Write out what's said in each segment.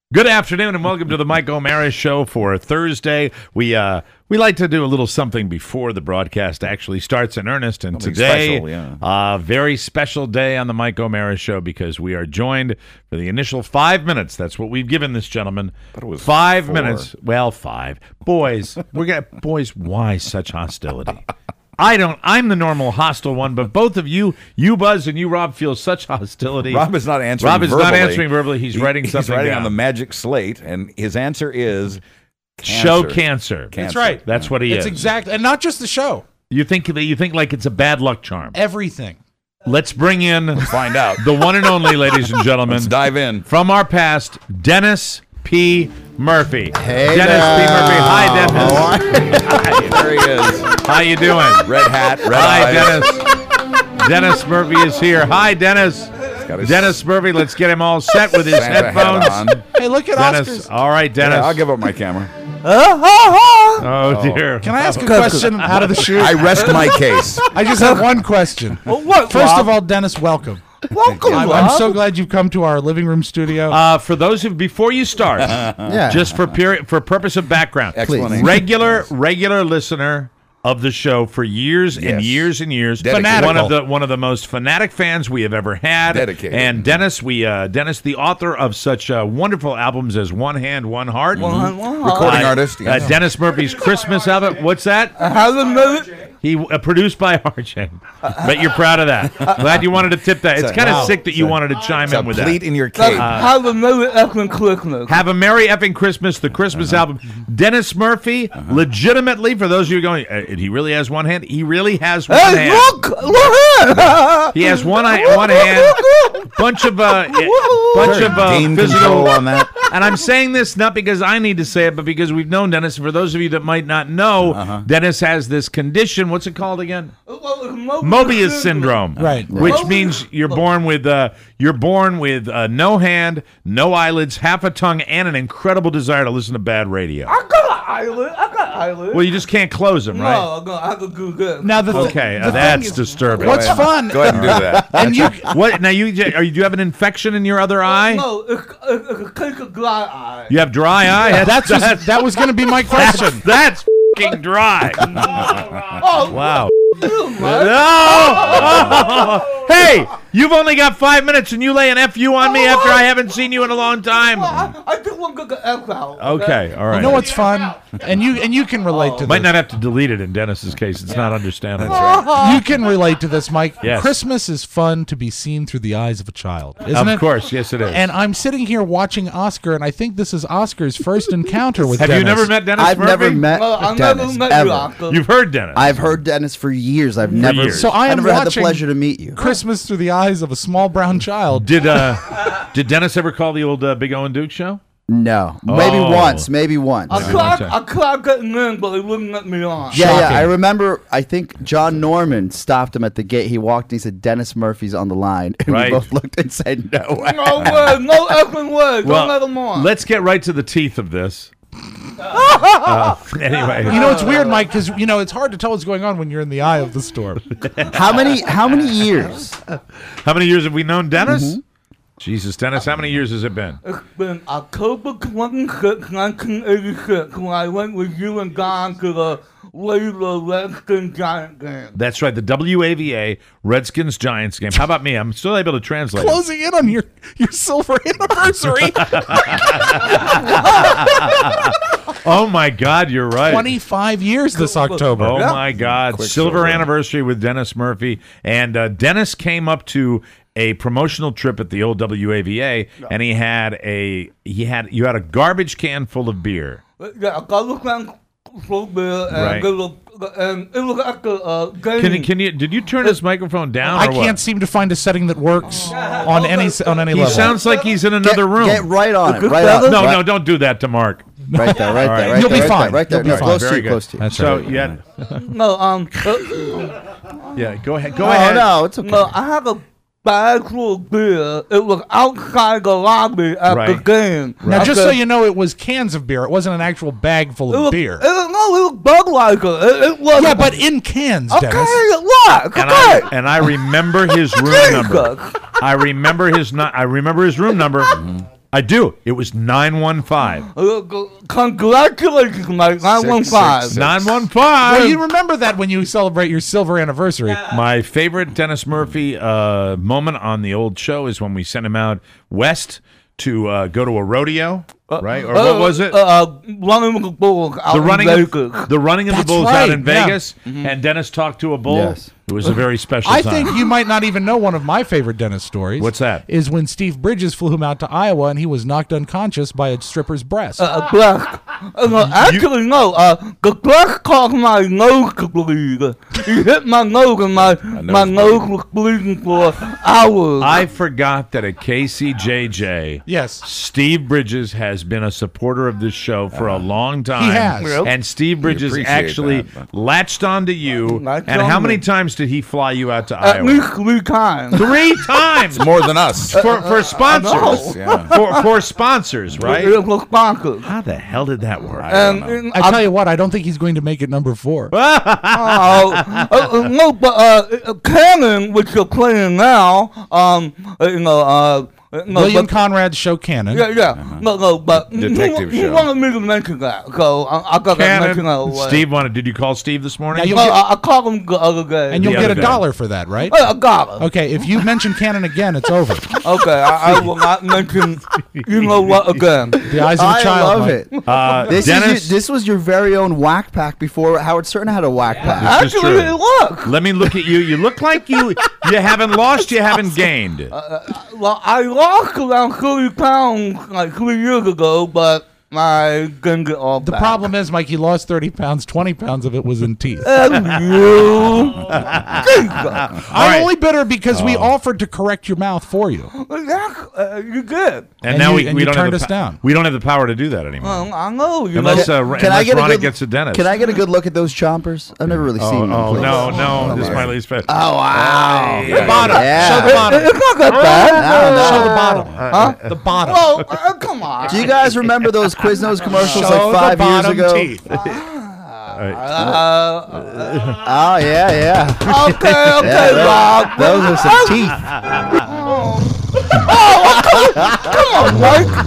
Good afternoon and welcome to the Mike O'Mara Show for Thursday. We like to do a little something before the broadcast actually starts in earnest, and Something today, special, yeah. very special day on the Mike O'Mara Show because we are joined for the initial 5 minutes. That's what we've given this gentleman. Thought it was 5 4. minutes. Well, 5. Boys, boys. Why such hostility? I'm the normal hostile one, but both of you Buzz and you, Rob, feel such hostility. Rob is not answering Rob is verbally. not answering verbally. He's writing something He's writing down. on the magic slate, and his answer is Show cancer. That's right. That's what he is. It's exactly, and not just the show. You think like it's a bad luck charm. Everything. Let's bring in Find out. the one and only, ladies and gentlemen, Let's dive in. from our past, Dennis P. Murphy. Hey, Dennis P. Murphy. Hi, Dennis. There he is. How you doing? Red hat, red Hi, eyes. Dennis. Dennis Murphy is here. Hi, Dennis. Got his Dennis Murphy. Let's get him all set with his Santa headphones. hat on. Hey, look at Dennis. Oscars. All right, Dennis. Yeah, I'll give up my camera. Oh dear. Can I ask a question out of the chute? I rest my case. I just have one question. First of all, Dennis, welcome. Welcome, I'm so glad you've come to our living room studio. For those of before you start, Yeah. just for purpose of background, Explanation. regular listener of the show for years and Yes. years and years. Dedicated. One of the most fanatic fans we have ever had. Dedicated. And Dennis, Dennis, the author of such wonderful albums as One Hand, One Heart. Recording artist. yes. Dennis Murphy's Christmas album. What's that? He produced by RJ. Bet you're proud of that. Glad you wanted to tip that. It's kind of sick that you wanted to chime It's a in with pleat that. in your cave. Have a Merry effing Christmas. Have a Merry Effing Christmas, the Christmas album. Dennis Murphy, legitimately, for those of you going, he really has one hand? He really has one hand. Hey, look! He has one hand, bunch of Gain physical. control on that. And I'm saying this not because I need to say it, but because we've known Dennis. For those of you that might not know, Dennis has this condition. What's it called again? Mobius syndrome. Right. Which means you're born with no hand, no eyelids, half a tongue, and an incredible desire to listen to bad radio. I got eyelid. Well, you just can't close them, right? No, I could do this. Now the Okay, the that's thing is, disturbing. what's fun? Go ahead and do that. And you, What now? Do you have an infection in your other eye? No, it's a case of dry eye. You have dry eye. that was going to be my question. That's f***ing dry. Oh, Wow. you, man. No! Hey, you've only got 5 minutes and you lay an FU on me after I haven't seen you in a long time. I just want to get the F out. Okay, all right. You know what's fun? And you can relate to Might this. not have to delete it in Dennis's case. It's not understandable. You can relate to this, Mike. Yes. Christmas is fun to be seen through the eyes of a child, isn't it? Of course, yes it is. And I'm sitting here watching Oscar, and I think this is Oscar's first encounter with Have Dennis. you never met Dennis I've Murphy? never met No, I've Dennis, never met ever. you, Oscar. You've heard Dennis. I've heard Dennis for years. I've never. years. So I am never had the watching pleasure to meet you. Christmas through the eyes of a small brown child. Did Dennis ever call the old Big O and Duke show? No, maybe Oh. once, maybe once. I tried getting in, but he wouldn't let me on. Yeah, Shocking. I remember. I think John Norman stopped him at the gate. He walked and he said, "Dennis Murphy's on the line," and Right. we both looked and said, "No way." No way, no effing way. Don't let him on. Let's get right to the teeth of this. Anyway, You know, it's weird, Mike, because it's hard to tell what's going on when you're in the eye of the storm. How many years? how many years have we known Dennis? Mm-hmm. Jesus, Dennis, how many years has it been? It's been October 26, 1986, when I went with you and Don to the Layla Redskins Giant game. That's right, the WAVA Redskins Giants game. How about me? I'm still able to translate. it. Closing in on your silver anniversary. Oh my God, you're right. 25 years this October. Oh my God, Quick silver silver. anniversary with Dennis Murphy, and Dennis came up to a promotional trip at the old WAVA, and you had a garbage can full of beer. Yeah, I got a fan full beer Right. and it was at the game. Did you turn his microphone down? I or what? can't seem to find a setting that works on any He level. sounds like he's in another room. Get right on it. Good Right brother? on. No, right, no, don't do that to Mark. Right there. Right All right. there. Right You'll there. be right fine. There, right there. You'll be No, fine. close to Very you. good. Close to you. That's So right. No, yeah, go ahead. Go Oh ahead. no, it's okay. no, I have a bag full of beer. It was outside the lobby at the Right. game. Now, I just said, so you know, it was cans of beer. It wasn't an actual bag full of beer. It was Budweiser. It was. Yeah, but in cans, Okay, Dennis. what? Okay. And I remember his room number. I remember his room number. I do. It was 915. Congratulations, Mike. 915. 915. Well, you remember that when you celebrate your silver anniversary. My favorite Dennis Murphy moment on the old show is when we sent him out west to go to a rodeo, right? Or what was it? Running of the bulls out The running in of Vegas. the running of the That's bulls right, out in yeah. Vegas, and Dennis talked to a bull. Yes. It was a very special I time. think you might not even know one of my favorite Dennis stories. What's that? Is when Steve Bridges flew him out to Iowa and he was knocked unconscious by a stripper's breast. Black. Actually, no. The black caused my nose to bleed. He hit my nose, and my nose was bleeding for hours. I forgot that at KCJJ, Yes. Steve Bridges has been a supporter of this show for a long time. He has. Yep. And Steve Bridges appreciate actually that, latched onto you. Latched And how on many me. times did he fly you out to At Iowa? least 3 times. 3 times More than us. for sponsors. Yeah. For sponsors, right? It was bonkers. How the hell did that work? And I tell you what, I don't think he's going to make it number 4. no, but Cannon, which you're playing now, no, William but, Conrad's show Cannon. yeah, no, but Detective he show. wanted me to mention that, so I got to mention that away. Steve wanted. Did you call Steve this morning? Now you'll Well, get, I called him the other day. and you'll the get other $1 dollar for that, right? I got him. Okay, if you mention Cannon again, it's over. Okay, I will not mention you know what again. The eyes of a I child. love Mike. it. Dennis, This was your very own whack pack before Howard Stern had a whack pack. This is Actually, true. it worked. let me look at you. You look like you haven't lost, you haven't gained. Well, I lost around 30 pounds like 3 years ago, but I couldn't get off The problem is, Mike, you lost 30 pounds. 20 pounds of it was in teeth. you. I'm only bitter because we offered to correct your mouth for you. You did. And now you- and we you don't turned have us down. We don't have the power to do that anymore. I know. You Unless know. unless Ronnie gets to Dennis. Can I get a good look at those chompers? I've never really seen them. Oh please. no! This is my least favorite. Oh wow! Yeah. Bottom. Yeah. Show the bottom. It's not that bad. Show the bottom. The bottom. Well, come on. Do you guys remember those Quiznos commercials Show like 5 the years bottom ago? teeth. Oh yeah. Okay, Rob. Those are some teeth. Come on, Mike.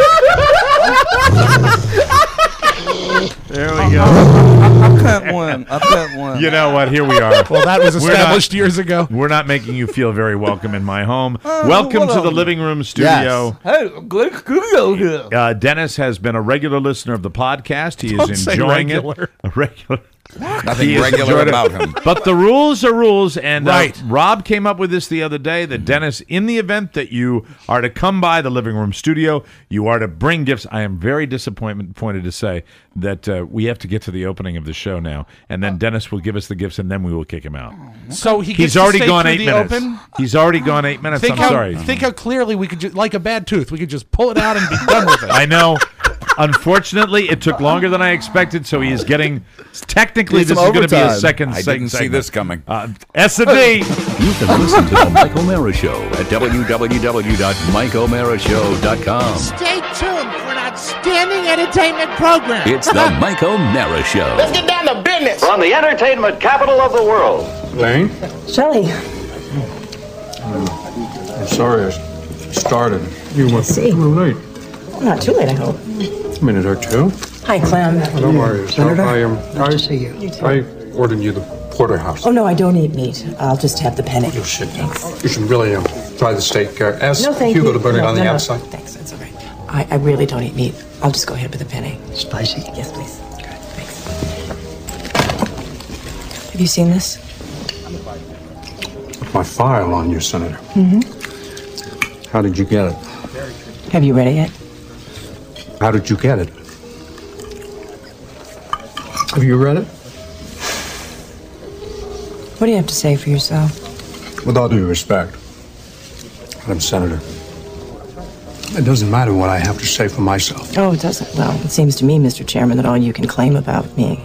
There we go. I can't win. You know what? Here we are. Well, that was We're not- established years ago. We're not making you feel very welcome in my home. Welcome to the whatever. living room studio. Hey, great studio here. Dennis has been a regular listener of the podcast. He Don't is say enjoying regular. it. A regular. Nothing He is regular enjoyed it. about him. But the rules are rules, and Right. Rob came up with this the other day that Dennis, in the event that you are to come by the living room studio, you are to bring gifts. I am very disappointed to say that we have to get to the opening of the show now, and then Dennis will give us the gifts, and then we will kick him out. So he gets He's to already stay gone through 8 the minutes. Open. He's already gone 8 minutes. Think I'm sorry. how clearly we could just, like a bad tooth, we could just pull it out and be done with it. I know. Unfortunately, it took longer than I expected, so he is getting. Technically, Need this some is going to be a overtime. second. I didn't see segment. this coming. S&D. You can listen to The Mike O'Mara Show at www.mikeomarashow.com. Stay tuned for an outstanding entertainment program. It's The Mike O'Mara Show. Let's get down to business. From the entertainment capital of the world. Lane, Shelley, I'm sorry I started. You were a little late. not too late, I hope. A minute or two. Hi, Clem. Don't worry yourself. Senator? I see you. I ordered you the porterhouse. Oh, no, I don't eat meat. I'll just have the penne. You should. You should really try the steak. Ask No, thank Hugo you. to burn it No, on the no, no. outside. Thanks, that's all right. I really don't eat meat. I'll just go ahead with the penne. Spicy? Yes, please. Good, thanks. Have you seen this? My file on you, Senator. How did you get it? Have you read it yet? How did you get it? Have you read it? What do you have to say for yourself? With all due respect, Madam Senator, it doesn't matter what I have to say for myself. Oh, it doesn't. Well, it seems to me, Mr. Chairman, that all you can claim about me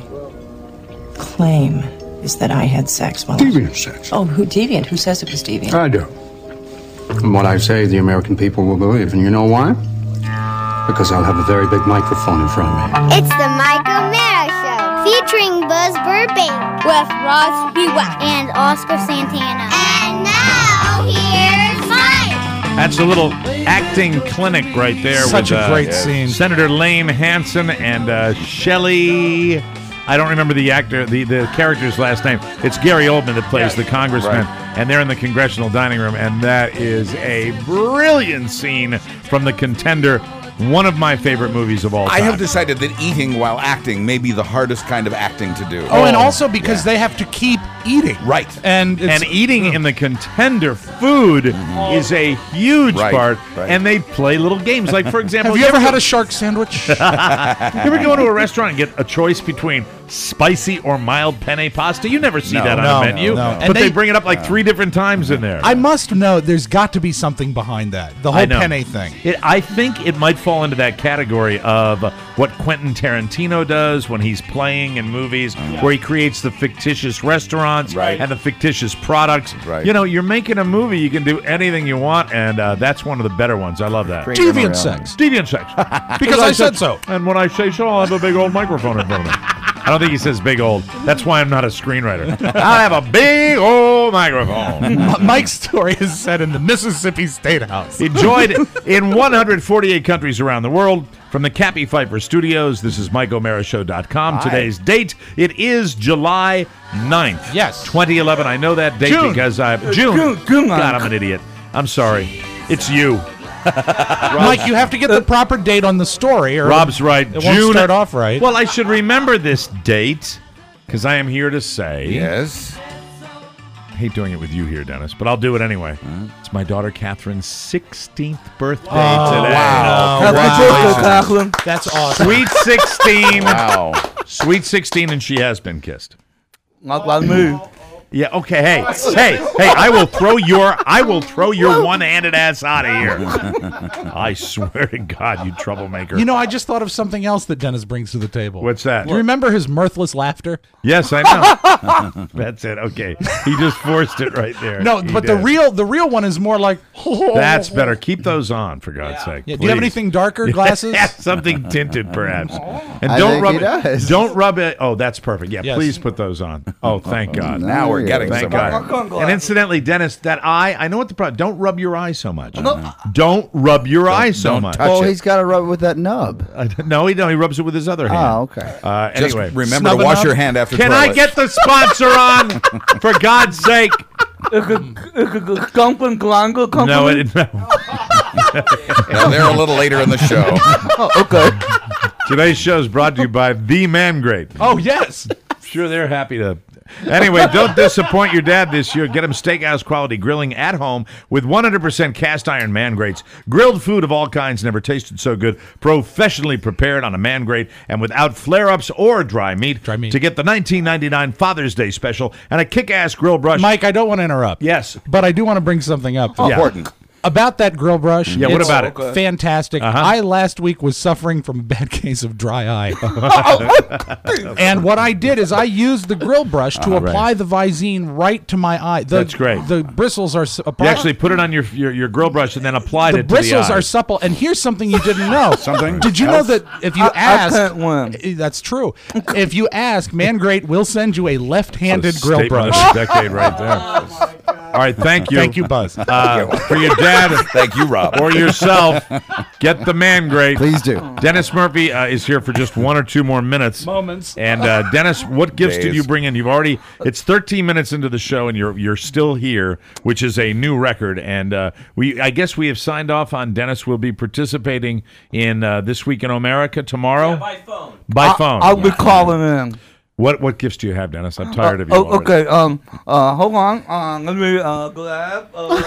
is that I had sex while Deviant sex. Oh, who deviant? Who says it was deviant? I do. And what I say, the American people will believe. And you know why? Because I'll have a very big microphone in front of me. It's the Mike O'Mara Show, featuring Buzz Burbank with Ross Bewak and Oscar Santana. And now here's Mike. That's a little acting clinic right there. Such with, a great scene. Senator Lane Hansen and Shelley. I don't remember the actor, the character's last name. It's Gary Oldman that plays the congressman, and they're in the congressional dining room, and that is a brilliant scene from The Contender. One of my favorite movies of all time. I have decided that eating while acting may be the hardest kind of acting to do. Oh, and also because they have to keep eating. Right. And eating in The Contender food is a huge part, and they play little games. Like, for example... Have you ever had a shark sandwich? You ever go into a restaurant and get a choice between spicy or mild penne pasta? You never see that on a menu. No. But they bring it up like 3 different times in there. I must know there's got to be something behind that. The whole penne thing. I think it might fall into that category of what Quentin Tarantino does when he's playing in movies, where he creates the fictitious restaurants and the fictitious products. Right. You know, you're making a movie, you can do anything you want, and that's one of the better ones. I love that. Deviant sex. Deviant sex. Because I said so. And when I say so, I'll have a big old microphone in front of me. I don't think he says big old. That's why I'm not a screenwriter. I have a big old microphone. Mike's story is set in the Mississippi State House. Enjoyed in 148 countries around the world. From the Cappy Pfeiffer Studios, this is MikeO'MaraShow.com. Today's date, it is July 9th. Yes. 2011. I know that date because June. God, I'm an idiot. I'm sorry. It's you. Mike, you have to get the proper date on the story. Or Rob's right. It won't start off right. Well, I should remember this date because I am here to say. Yes. I hate doing it with you here, Dennis, but I'll do it anyway. It's my daughter Catherine's 16th birthday today. Wow. Catherine. That's awesome. Sweet 16. Wow. Sweet 16, and she has been kissed. Not like me. Yeah. Okay. Hey. I will throw your one-handed ass out of here. I swear to God, you troublemaker. You know, I just thought of something else that Dennis brings to the table. What's that? Do you remember his mirthless laughter? Yes, I know. That's it. Okay. He just forced it right there. No, He but did. the real one is more like. That's better. Keep those on, for God's sake. Yeah, do you have please. anything darker? Glasses? Yeah, something tinted, perhaps. And I don't think rub he it. does. Don't rub it. Oh, that's perfect. Yeah, Yes. please put those on. Oh, thank God. Now we're getting Thank somewhere. God. And incidentally, Dennis, that eye, I know what the problem. Don't rub your eye so much. Don't rub your eye so don't much. touch Well, it. he's got to rub it with that nub. No, he rubs it with his other hand. Oh, okay. Just Anyway, remember to Snubbing wash up. your hand after can toilet. I get the sponsor on? For God's sake. Company. No, no. No, they're a little later in the show. Oh, okay. Today's show is brought to you by The Man Grate. Oh, yes. Sure, they're happy to. Anyway, don't disappoint your dad this year. Get him steakhouse quality grilling at home with 100% cast iron man grates. Grilled food of all kinds never tasted so good. Professionally prepared on a man grate and without flare-ups or dry meat. Dry meat. To get the $19.99 Father's Day special and a kick-ass grill brush. Mike, I don't want to interrupt. Yes. But I do want to bring something up. Yeah. Important. About that grill brush. Yeah, what it's about it? Fantastic. I last week was suffering from a bad case of dry eye. And what I did is I used the grill brush to apply the Visine right to my eye. That's great. The bristles are You actually put it on your grill brush and then applied the it to the eye. bristles are supple. And here's something you didn't know. Something? Did you know that if you ask, I can't win. that's true. If you ask, Mangrate will send you a left-handed grill Statement brush. of the decade right there. All right, thank you. Thank you, Buzz. For your dad. Thank you, Rob. Or yourself, get the Man Grate. Please do. Dennis Murphy is here for just 1 or 2 more minutes. And Dennis, what gifts did you bring in? You've already. It's 13 minutes into the show, and you're still here, which is a new record. And I guess we have signed off on Dennis will be participating in This Week in America tomorrow. By phone. By phone. I'll be calling in. What gifts do you have, Dennis? I'm tired of you. already. Okay. Hold on. Let me grab.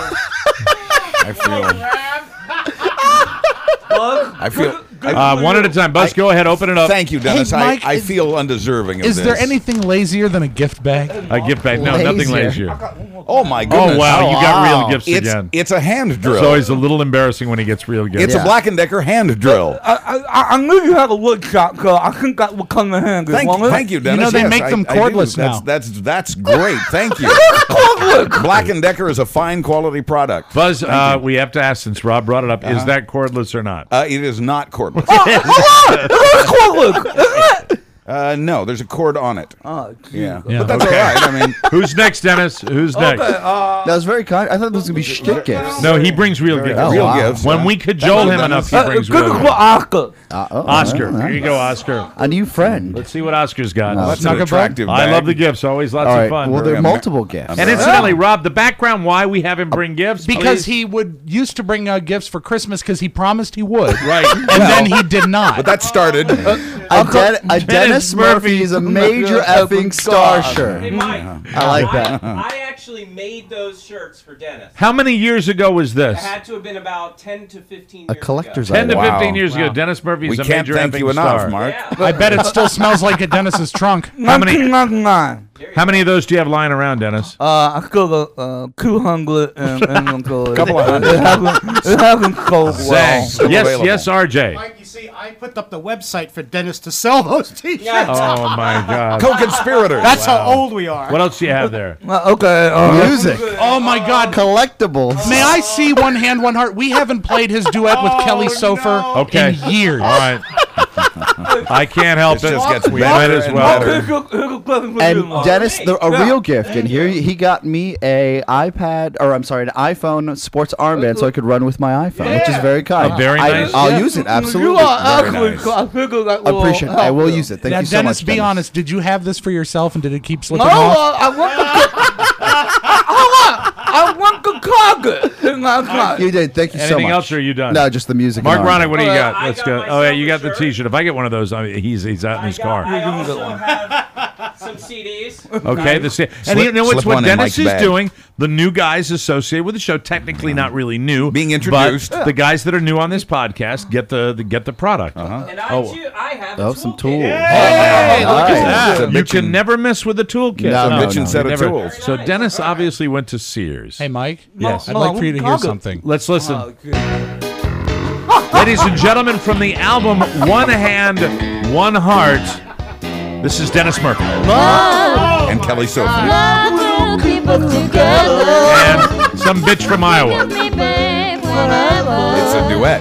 I feel. One at a time. Buzz, go ahead. Open it up. Thank you, Dennis. Hey, Mike, I feel undeserving of Is this. there anything lazier than a gift bag? A gift bag. No, nothing Lazier. lazier. Oh my goodness! Oh, wow. You got real gifts It's again. it's a hand drill. It's always a little embarrassing when he gets real gifts. It's a Black & Decker hand drill. I knew you had a wood shop, cause I think that would come in handy. Thank you, Dennis. know they Yes, make them I do. cordless now. That's great. Thank you. Black & Decker is a fine quality product. Buzz, we have to ask, since Rob brought it up, is that cordless or not? It is not cordless. No, there's a cord on it. Oh, Yeah. Yeah. But that's Okay. all right. I mean, Who's next, Dennis? Who's next? That was very kind. I thought this was gonna be shtick gifts. No, he brings real gifts. real wow. gifts. When we cajole him enough, he brings real Good gifts. for Oscar. Oscar. Here you go, Oscar. A new friend. Let's see what Oscar's got. That's an Snuggle Bug? attractive I bag. love the gifts. Always lots All of right. fun. Well, there are Very multiple gifts. And incidentally, Rob, the background why we have him bring gifts Because he used to bring gifts for Christmas because he promised he would. Right. And then he did not. But that started. A Dennis Murphy is a major effing star shirt. Hey, Mike. I like that. I actually made those shirts for Dennis. How many years ago was It this? had to have been about 10 to 15 A years collector's 10 to item. 15 years ago. Wow. Dennis Murphy's We a can't major thank effing you enough, star. Mark. ago. I bet it still smells like at Dennis's trunk. How many? 1999. How many of those do you have lying around, Dennis? I got 200 and Couple of hundred. It hasn't sold well. Still Yes, available. yes, RJ. Mike, you see, I put up the website for Dennis to sell those T-shirts. Oh my God. Co-conspirators. That's how old we are. What else do you have there? Okay. Music. Oh my God. Collectibles. May I see One Hand, One Heart? We haven't played his duet with Kelly Sofer Okay. in years. All right. I can't help This it. just gets we better might as and well. better. And Dennis, a real gift, and here he got me an iPhone sports armband so I could run with my iPhone, which is very kind. Oh, very nice. I'll use it absolutely. You are Very actually. nice. I figured that I appreciate it. I will use it. Thank Now, you so Dennis, much. be honest. Did you have this for yourself, and did it keep No, slipping off? I want the target. That's not. You did. Thank you so much. Anything else, or are you done? No, just the music. Mark and Ronick, what do you got? I Let's got go. myself Oh yeah, you got a the shirt. T-shirt. If I get one of those, he's out in his car. I also have some CDs. Okay, and Slip- you know what's slip what one in Dennis Mike's is bag. doing? The new guys associated with the show, technically not really new, Being introduced. But the guys that are new on this podcast get the product. And I have a some toolkit. tools. Hey, look at that! It's a You bitchin'- can never miss with a toolkit. No, no, bitchin' set of never- tools. So Dennis obviously went to Sears. Hey, Mike. Yes. I'd like for you to hear something. Let's listen. Ladies and gentlemen, from the album One Hand, One Heart, this is Dennis Murphy. And Kelly Sophie. And some bitch from Iowa. It's a duet.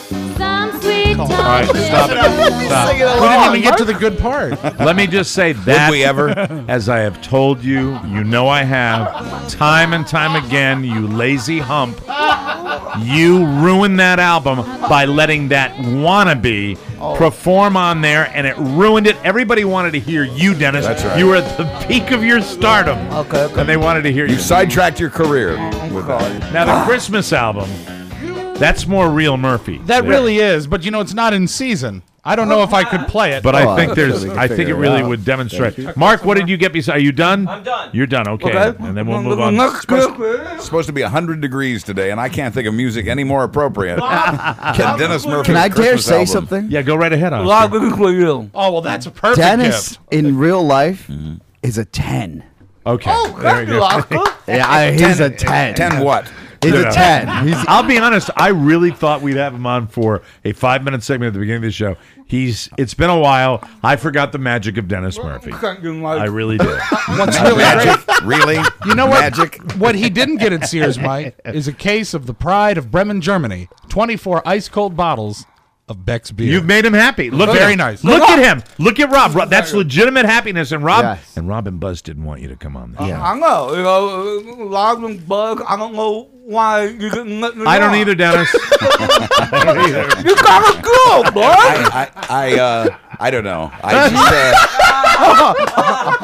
All right, stop it. Stop. We didn't even get to the good part. Let me just say that, we ever? as I have told you, you know I have, time and time again, you lazy hump, you ruined that album by letting that wannabe perform on there, and it ruined it. Everybody wanted to hear you, Dennis. That's right. You were at the peak of your stardom, and they wanted to hear you. You sidetracked your career with that. Now, the Christmas album, that's more real Murphy. That really is, but you know, it's not in season. I don't know if I could play it. But I think we can I think it figure it really out. would demonstrate. Mark, what did you get? Are you done? I'm done. You're done. Okay. And then we'll move on. It's supposed to be 100 degrees today, and I can't think of music any more appropriate. Can Dennis Murphy's Can I dare Christmas say album. something? Yeah, go right ahead. A Oscar. lot of for you. Oh, well, that's a perfect Dennis gift. in real life is a 10. Okay. Oh, There we thank you, go. Oscar. Yeah, he's a 10. 10 what? He's a 10. He's I'll be honest. I really thought we'd have him on for a 5-minute segment at the beginning of the show. It's been a while. I forgot the magic of Dennis Murphy. Thank you, Mike. I really did. What's really Magic? great, Really? you know what? Magic? What he didn't get at Sears, Mike, is a case of the pride of Bremen, Germany. 24 ice-cold bottles of Beck's beer. You've made him happy. Look Very at nice. Look at him. Look at Rob. That's legitimate happiness. And Rob Yes. and Rob and Buzz didn't want you to come on. Yeah. I know. You know, Rob and Bug, I don't know why you didn't let me I don't on. either, Dennis. You gotta go, boy. I don't know. I just,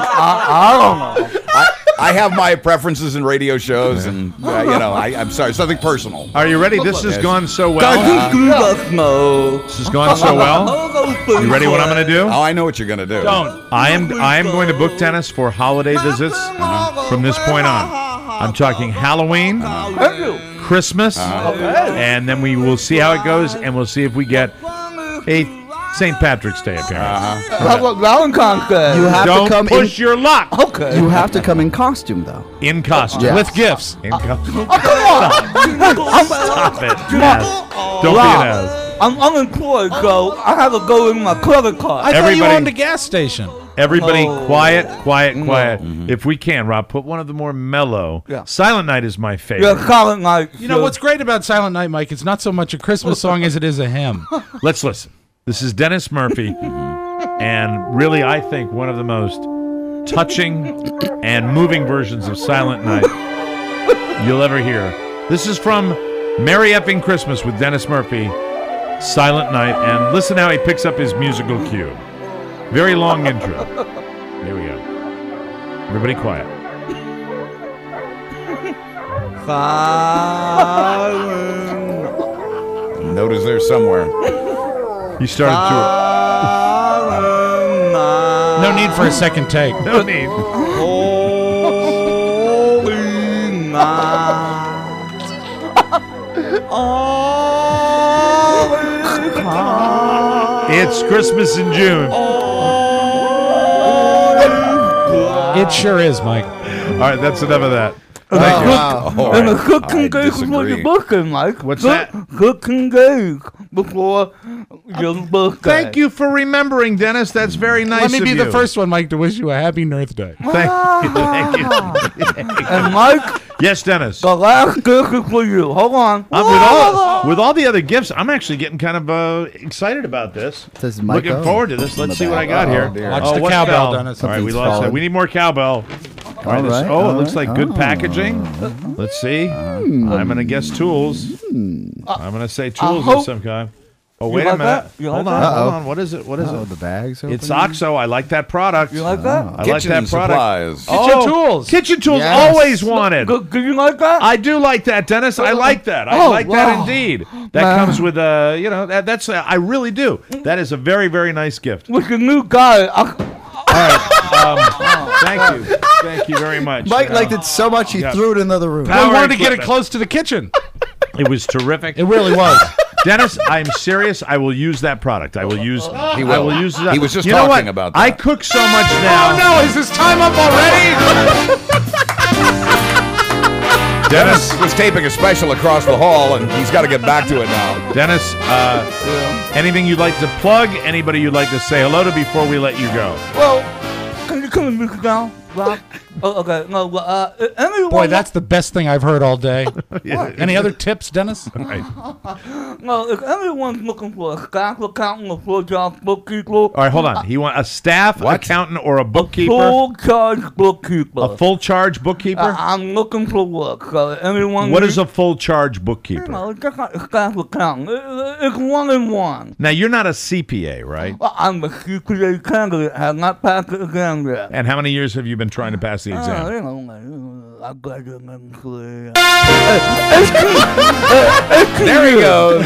I don't know. I have my preferences in radio shows, and I'm sorry, something personal. Are you ready? This has Yes. gone so Guys, well. you just know. This has gone so well. You ready? What I'm going to do? Oh, I know what you're gonna do. I am going to book Dennis for holiday visits from this point on. I'm talking Halloween, Thank you. Christmas, and then we will see how it goes, and we'll see if we get a St. Patrick's Day appearance. How about Valentine's Day? You have Don't to come push in. your luck. Okay. You have to come in costume, though. In costume. Yeah. with gifts. In costume. Oh, come on. Stop it. Yes. Don't be an ass. I'm unemployed, so I have to go in my credit card. I thought you Everybody- owned a gas station. Everybody, Oh. quiet. Mm-hmm. If we can, Rob, put one of the more mellow. Yeah. Silent Night is my favorite. Yeah, Silent Night. You know what's great about Silent Night, Mike? It's not so much a Christmas song as it is a hymn. Let's listen. This is Dennis Murphy and really, I think one of the most touching and moving versions of Silent Night you'll ever hear. This is from Merry Effing Christmas with Dennis Murphy, Silent Night, and listen how he picks up his musical cue. Very long intro. Here we go. Everybody quiet. Note is there somewhere. You started to. No need for a second take. No need. Holy night. It's Christmas in June. It sure is, Mike. All right, that's enough of that. Thank you. And a cooking cake before your birthday, Mike. What's that? Cooking cake before your birthday. Thank you for remembering, Dennis. That's very nice Let me of be you. the first one, Mike, to wish you a happy Earth Day. Thank you. Thank you. And Mike, Yes, Dennis. the last gift is for you. Hold on. With all the other gifts, I'm actually getting kind of excited about this. Says Mike Looking O forward to this. in Let's the see what I back. got here. dear. Watch the what's cowbell, bell? Dennis. All right, we Something's lost that. falling. We need more cowbell. All right, All right, it all looks right. like good packaging. Let's see. I'm going to guess tools. I'm going to say tools of some kind. Oh, wait a like minute. that? You Hold like on, that? hold on. What is it? What is Oh, it? the bags. It's opening? OXO. I like that product. You like that? I like Kitchen that product. supplies. Kitchen tools. Kitchen tools. Yes. Always wanted. Do you like that? I do like that, Dennis. I like that. I Oh, like that wow. indeed. That comes with that's I really do. That is a very, very nice gift. With the new guy. Thank you very much. Mike liked it so much he Yeah. threw it in the other room. Power I wanted to get it equipment. close to the kitchen. It was terrific. It really was. Dennis, I'm serious. I will use that product. I will use. He I will. will use that. He was just You know talking what? about that. I cook so much now. Oh no, is this time up already? Dennis was taping a special across the hall, and he's got to get back to it now. Dennis, anything you'd like to plug? Anybody you'd like to say hello to before we let you go? Well, can you come and move it down, Rob? Oh, okay. No, anyone Boy, that's the best thing I've heard all day. Any other tips, Dennis? Right. No, if anyone's looking for a staff accountant, a full-time bookkeeper. All right, hold on. He want a staff accountant or a bookkeeper? Full-charge bookkeeper. A full charge bookkeeper? I'm looking for work. So anyone? What is a full charge bookkeeper? You know, just like a staff accountant. It's one in one. Now you're not a CPA, right? Well, I'm a CPA candidate. Have not passed the exam yet. And how many years have you been trying to pass the exam? You know, I graduated in There he goes.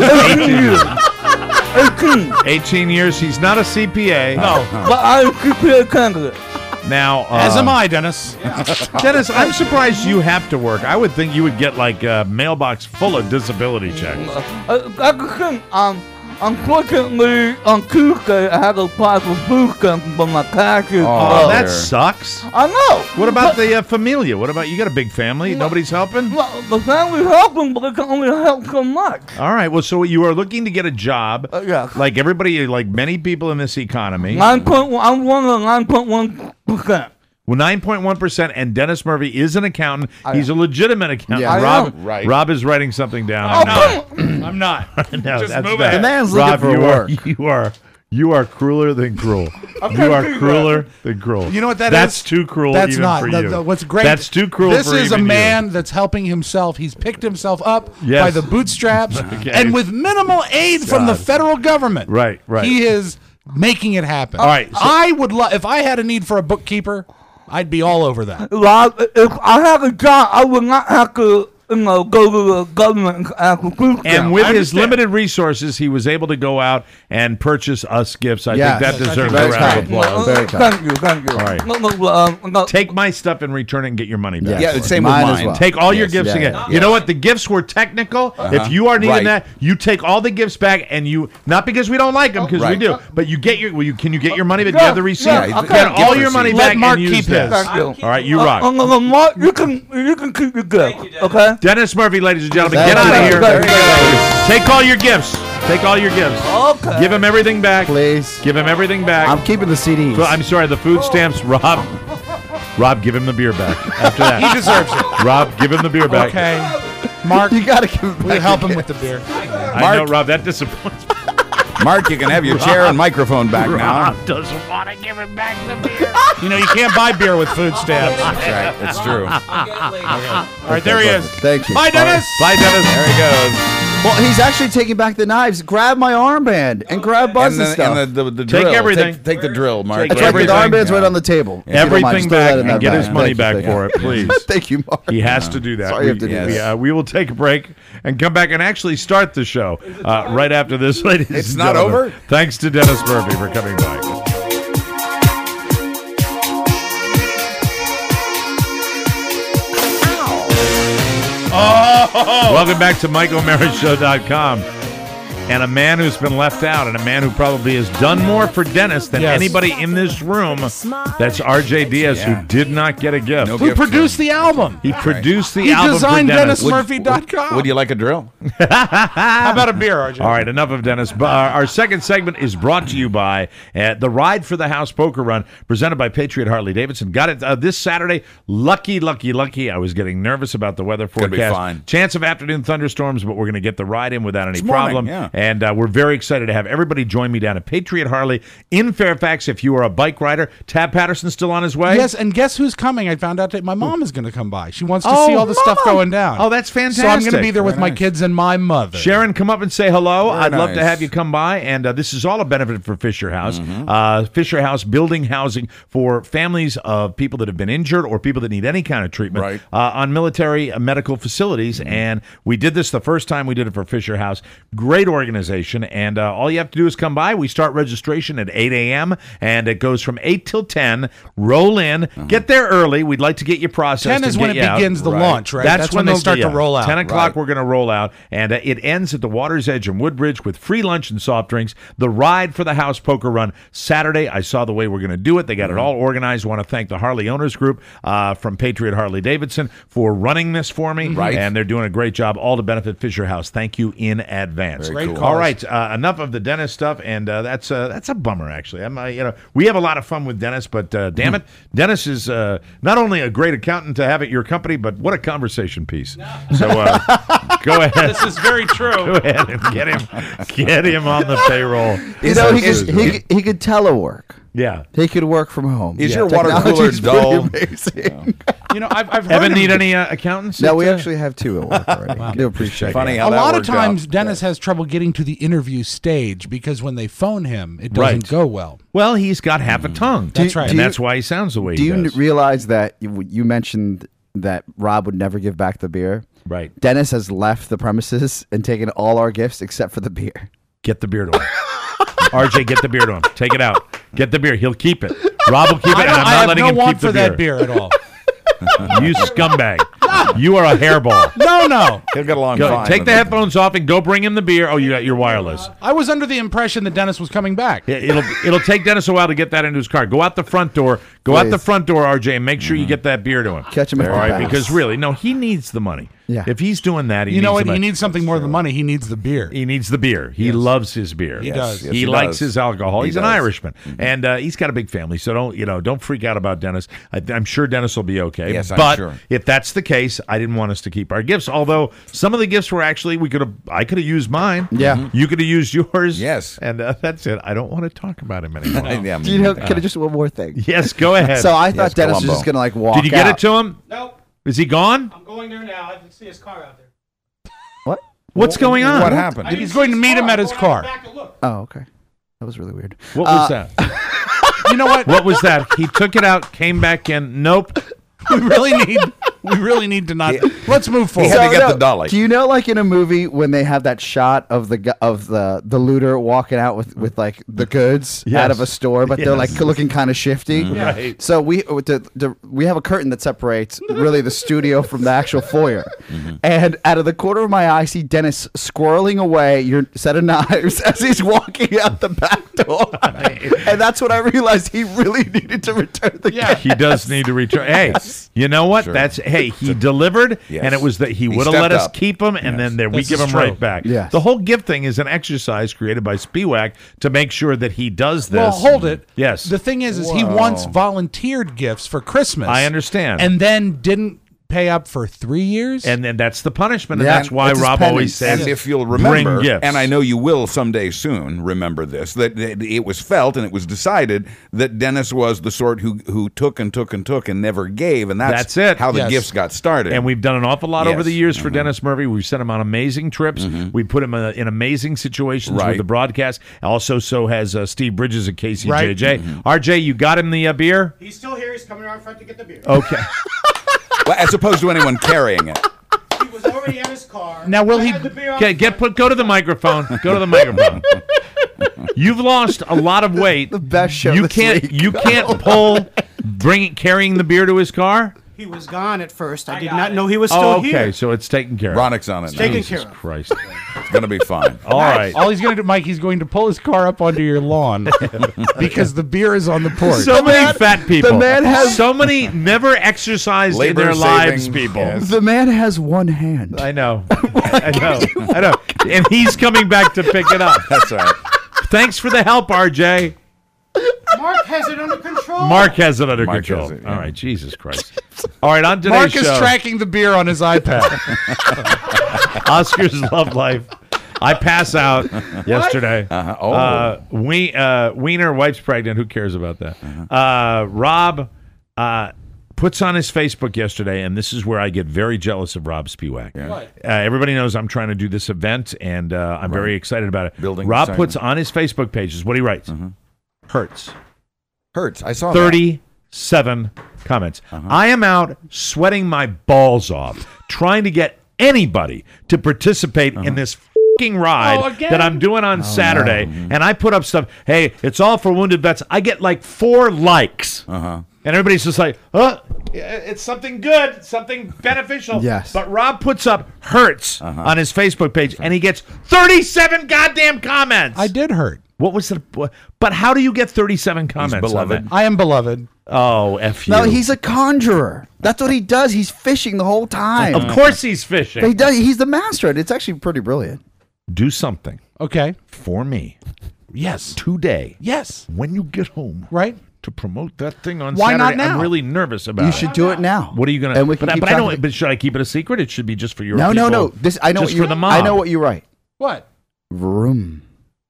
18 years. He's not a CPA. No. But I'm a CPA candidate. Now, As am I, Dennis. Dennis, I'm surprised you have to work. I would think you would get like a mailbox full of disability checks. That's the thing. Unfortunately, on Tuesday, I had to apply for food stamps for my taxes. Oh, that sucks. I know. What about the familia? What about you? Got a big family? Nobody's helping? Well, the family's helping, but they can only help so much. All right. Well, so you are looking to get a job, Yeah. like everybody, like many people in this economy. 9.1. I'm one of the 9.1%. Well, 9.1%, and Dennis Murphy is an accountant. He's a legitimate accountant. Yeah. Rob, Right. Rob is writing something down. I'm not. No, Just that's move bad. it. The man's Rob, looking for work. You are crueler than cruel. You are crueler than cruel. You know what That's is? too cruel. That's even not. for you. What's great? That's too cruel. This for is a even man you. that's helping himself. He's picked himself up Yes. by the bootstraps, Okay. and with minimal aid from the federal government. Right. He is making it happen. All right, so- I would love if I had a need for a bookkeeper. I'd be all over that. Rob, if I had a job, I would not have to, go to the government and ask for food stamps. And with I his understand. limited resources, he was able to go out and purchase us gifts. I Yes. think that deserves a Very round of kind. applause. Very kind. Thank you. All right. No. Take my stuff and return it and get your money back. Yeah, same with Mine as mine. well. Take all your Yes, gifts yeah, again. yeah. You know what? The gifts were technical. If you are needing Right. that, you take all the gifts back, and you not because we don't like them, because we Right. do, but you get your. Can you get your money back? Yeah, You have the receipt. yeah, Get okay. all Gift your money receipt. Let back Mark and use keep his. this. Thank you. All right, you rock. Mark, you can keep your gift, okay? Dennis Murphy, ladies and gentlemen, Thank get out of you. here. There you go. Take all your gifts. Take all your gifts. Okay. Give him everything back. Please. Give him everything back. I'm keeping the CDs. So, I'm sorry, the food stamps, Rob. Rob, give him the beer back. After that, He deserves it. Rob, give him the beer back. Okay, Mark, you got to give it we'll back help him again. with the beer. I know, Rob. That disappoints me. Mark, you can have your chair and microphone back now. Rob doesn't want to give him back the beer. You know, you can't buy beer with food stamps. That's right. That's true. All right, there he is. Thank you. Bye, Dennis. Bye, Dennis. There he goes. Well, he's actually taking back the knives. Grab my armband and grab Buzz's stuff. And the Take drill. everything. Take the drill, Mark. Take That's right, the everything. armband's right on the table. If you don't mind, Everything just throw that back in and that get bag. his money Thank back you, for it, please. Thank you, Mark. He has to do that. Sorry you have to do this. We will take a break and come back and actually start the show right after this, ladies and It's not gentlemen. over? Thanks to Dennis Murphy for coming by. Welcome back to MikeOMaraShow.com. And a man who's been left out, and a man who probably has done more for Dennis than anybody in this room. That's RJ Diaz, who did not get a gift. No Who gift produced the album? He produced the He album designed for Dennis. DennisMurphy.com. Would you like a drill? How about a beer, RJ? All right, enough of Dennis. Our second segment is brought to you by the Ride for the House Poker Run, presented by Patriot Harley Davidson. Got it this Saturday. Lucky. I was getting nervous about the weather forecast. Gonna be fine. Chance of afternoon thunderstorms, but we're going to get the ride in without any This morning, problem. yeah. And we're very excited to have everybody join me down at Patriot Harley in Fairfax. If you are a bike rider, Tab Patterson's still on his way. Yes, and guess who's coming? I found out that my mom is going to come by. She wants to see all the stuff going down. Oh, that's fantastic. So I'm going to be there with Very my nice. kids and my mother. Sharon, come up and say hello. Very I'd love to nice. have you come by. And this is all a benefit for Fisher House. Fisher House building housing for families of people that have been injured or people that need any kind of treatment on military medical facilities. And we did this the first time we did it for Fisher House. Great organization. And all you have to do is come by. We start registration at 8 a.m. and it goes from 8 till 10. Roll in. Get there early. We'd like to get you processed. 10 is and when get it you out. begins the launch, right? That's when they they'll- start to yeah. roll out. 10 o'clock, we're going to roll out. And it ends at the Water's Edge in Woodbridge with free lunch and soft drinks. The Ride for the House Poker Run Saturday. I saw the way we're going to do it. They got it all organized. I want to thank the Harley Owners Group from Patriot Harley Davidson for running this for me. Right. And they're doing a great job, all to benefit Fisher House. Thank you in advance. Very cool. All right, enough of the Dennis stuff, and that's a bummer, actually. We have a lot of fun with Dennis, but damn it, Dennis is not only a great accountant to have at your company, but what a conversation piece. So go ahead. This is very true. Go ahead and get him on the payroll. You know, he could telework. Yeah. He could work from home. Is your water cooler Technology's dull? pretty amazing. You know, I've heard Evan him- need any accountants? No, we actually have two at work already. I do appreciate Funny it. how a that lot of worked out. times Dennis has trouble getting to the interview stage because when they phone him, it doesn't Right. go well. Well, he's got half a tongue. That's right. And that's why he sounds the way Do he you does. realize that you mentioned that Rob would never give back the beer? Right. Dennis has left the premises and taken all our gifts except for the beer. Get the beer to him. RJ, get the beer to him. Take it out. Get the beer. He'll keep it. Rob will keep it, and I'm I not have letting no him want keep the for beer. that beer at all. You scumbag. You are a hairball. No. He'll get along Go, fine. take with the it. headphones off and go bring him the beer. Oh, you got your wireless. I was under the impression that Dennis was coming back. It'll take Dennis a while to get that into his car. Go out the front door. Go out the front door, RJ, and make sure you get that beer to him. Catch him at All the right, pass. because really, no, he needs the money. Yeah. If he's doing that, he You know needs what? the money. He needs something more than money. He needs the beer. He needs the beer. He loves his beer. He does. Yes, he he likes does. his alcohol. He He's an does. Irishman, and he's got a big family. So don't freak out about Dennis. I'm sure Dennis will be okay. Yes, I'm but sure. if that's the case, I didn't want us to keep our gifts. Although some of the gifts were actually I could have used mine. Yeah. You could have used yours. Yes. And that's it. I don't want to talk about him anymore. Yeah, Do you know? Can I just one more thing? Yes, go ahead. So I thought Yes, Dennis was Columbo. just gonna like walk. Did you get out. it to him? Nope. Is he gone? I'm going there now. I can see his car out there. What? What's going on? What happened? He's going to meet him at his car. Back and look. Oh, okay. That was really weird. What was that? You know what? What was that? He took it out, came back in. Nope. We really need to not. Let's move He forward. had to get the dolly. Do you know, like in a movie, when they have that shot of the looter walking out with like the goods Yes. out of a store, but they're like Yes. looking kind of shifty. Right. So we have a curtain that separates really the studio from the actual foyer, and out of the corner of my eye, I see Dennis squirreling away your set of knives as he's walking out the back door, and that's when I realized he really needed to return the Yeah. He does need to return. Hey, you know what? Sure. He delivered, Yes. and it was that he He would have let stepped us up. keep him, and then we This give is him true. right back. Yes. The whole gift thing is an exercise created by Spiewak to make sure that he does this. Well, hold it. Yes. The thing is he once volunteered gifts for Christmas. I understand. And then didn't pay up for 3 years. And then that's the punishment, and Yeah, that's why it's his Rob penance. always says, And if you'll remember, bring gifts. and I know you will someday soon remember this, that it was felt and it was decided that Dennis was the sort who took and took and took and never gave, and that's it. how the Yes. gifts got started. And we've done an awful lot over Yes. the years for Dennis Murphy. We've sent him on amazing trips. We put him in amazing situations with Right. the broadcast. Also, so has Steve Bridges at KCJJ. Right. RJ, you got him the beer? He's still here. He's coming around front to get the beer. Okay. Well, as opposed to anyone carrying it. He was already at his car. Now, will I he- had the beer on Okay, go to the microphone. Go to the microphone. You've lost a lot of weight. The best show You this can't. week. You can't pull, carrying the beer to his car. He was gone at first. I did not know he was still Oh, okay, here. so it's taken care of. Ronnick's on it now. taken It's care of. Christ. going to be fine. All right. All he's going to do, Mike, he's going to pull his car up onto your lawn because the beer is on the porch. So many fat people. the man has- so many never exercised in their lives Labor-saving, people. yes. The man has one hand. I know. I know. And he's coming back to pick it up. That's right. Thanks for the help, RJ. Mark has it under control. Mark has it under Mark control. has it, yeah. All right, Jesus Christ. All right, on today's Mark show. is tracking the beer on his iPad. Oscar's love life. I pass out yesterday. Wiener, wife's pregnant. Who cares about that? Rob puts on his Facebook yesterday, and this is where I get very jealous of Rob Spiewak. Yeah. Everybody knows I'm trying to do this event, and I'm very excited about it. Building Rob excitement. puts on his Facebook page, is what he writes. Hurts. Hurts. I saw 37 comments. I am out sweating my balls off trying to get anybody to participate in this fucking ride that I'm doing on Saturday. And I put up stuff, hey, it's all for wounded vets. I get like 4 likes. And everybody's just like, it's something good, something beneficial. Yes. But Rob puts up hurts on his Facebook page, and he gets 37 goddamn comments. I did hurt. What was the? But how do you get 37 comments? beloved. On that? I am beloved. Oh, F you. No, he's a conjurer. That's what he does. He's fishing the whole time. Of course he's fishing. But he does. He's the master at it. It's actually pretty brilliant. Do something Okay. for me Yes. today. Yes. When you get home, Right? to promote that thing on Why Saturday. not now? I'm really nervous about You it. should do it now. What are you gonna? And we can but keep I track don't. of it. But should I keep it a secret? It should be just for your No, people. no. This I know Just what you. for the mob. I know what you write. What? Vroom.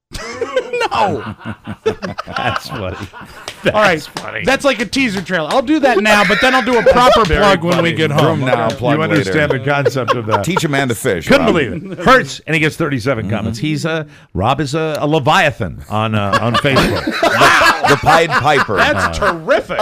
That's funny. All right. funny. That's like a teaser trailer. I'll do that now, but then I'll do a proper plug when we get home. Vroom now, plug You understand later. the concept of that. Teach a man to fish. Couldn't Rob. believe it. Hurts, and he gets 37 comments. He's Rob is a Leviathan on Facebook. The Pied Piper. That's terrific.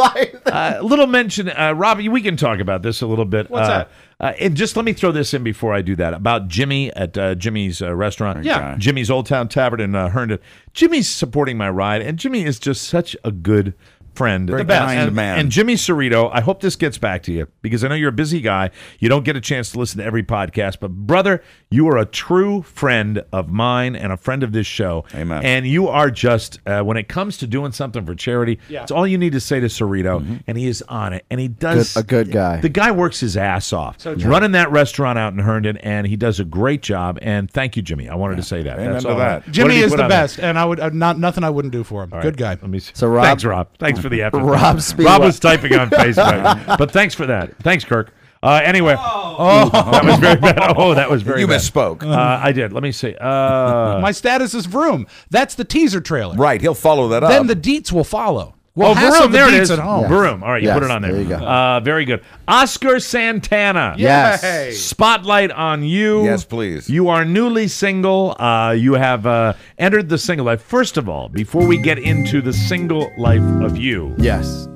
Little mention, Robbie. We can talk about this a little bit. What's that? And just let me throw this in before I do that about Jimmy at Jimmy's restaurant. Yeah. Jimmy's Old Town Tavern in Herndon. Jimmy's supporting my ride, and Jimmy is just such a good friend. Very The best. kind man. And Jimmy Cerrito, I hope this gets back to you because I know you're a busy guy. You don't get a chance to listen to every podcast, but brother, you are a true friend of mine and a friend of this show. Amen. And you are just, when it comes to doing something for charity, Yeah. it's all you need to say to Cerrito, and he is on it. And he does. A good guy. The guy works his ass off running that restaurant out in Herndon, and he does a great job. And thank you, Jimmy. I wanted to say that. Amen That's to all. that. What did Jimmy he is put the on there? best, and I would nothing I wouldn't do for him. All right, Good guy. Let me see. So, Rob- thanks, Rob. Thanks for the effort. Rob Spiewak. Rob was typing on Facebook, but thanks for that. Thanks, Kirk. Anyway, that was very bad. Oh, that was very You bad. misspoke. I did. Let me see. My status is Vroom. That's the teaser trailer. Right. He'll follow that up. Then the deets will follow. We'll Vroom, the there it deets is. at home. Vroom. All right, you Yes, put it on there. there you go. Very good. Oscar Santana. Yes. Spotlight on you. Yes, please. You are newly single. You have entered the single life. First of all, before we get into the single life of you, Yes.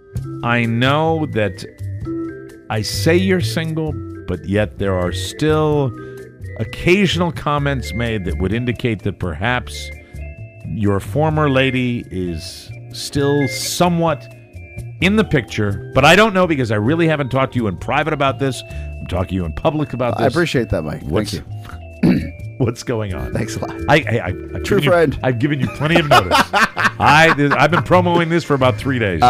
I know that I say you're single, but yet there are still occasional comments made that would indicate that perhaps your former lady is still somewhat in the picture. But I don't know because I really haven't talked to you in private about this. I'm talking to you in public about this. I appreciate that, Mike. What's, Thank you. What's going on? Thanks a lot. I've True given you- friend. I've given you plenty of notice. I've been promoting this for about 3 days.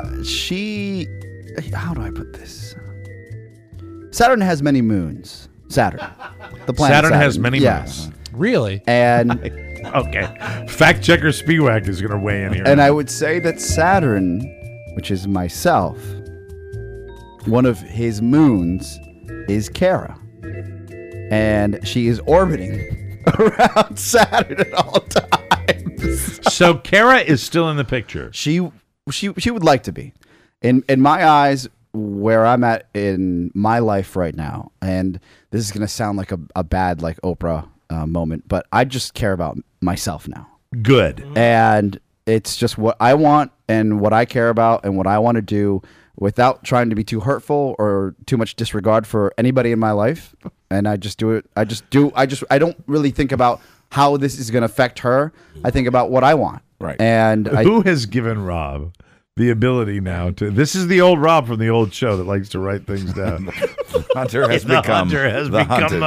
How do I put this? Saturn has many moons. Saturn. The planet Saturn has many yes. moons. Really? And Okay. Fact checker Spiewak is going to weigh in here. and I would say that Saturn, which is myself, one of his moons is Kara, and she is orbiting around Saturn at all times. So Kara is still in the picture. She would like to be. In my eyes, where I'm at in my life right now, and this is gonna sound like a bad like Oprah moment, but I just care about myself now. Good. And it's just what I want and what I care about and what I want to do without trying to be too hurtful or too much disregard for anybody in my life. And I just do it. I don't really think about how this is going to affect her. I think about what I want. Right. And who has given Rob the ability now to? This is the old Rob from the old show that likes to write things down. Hunter has become the hunted.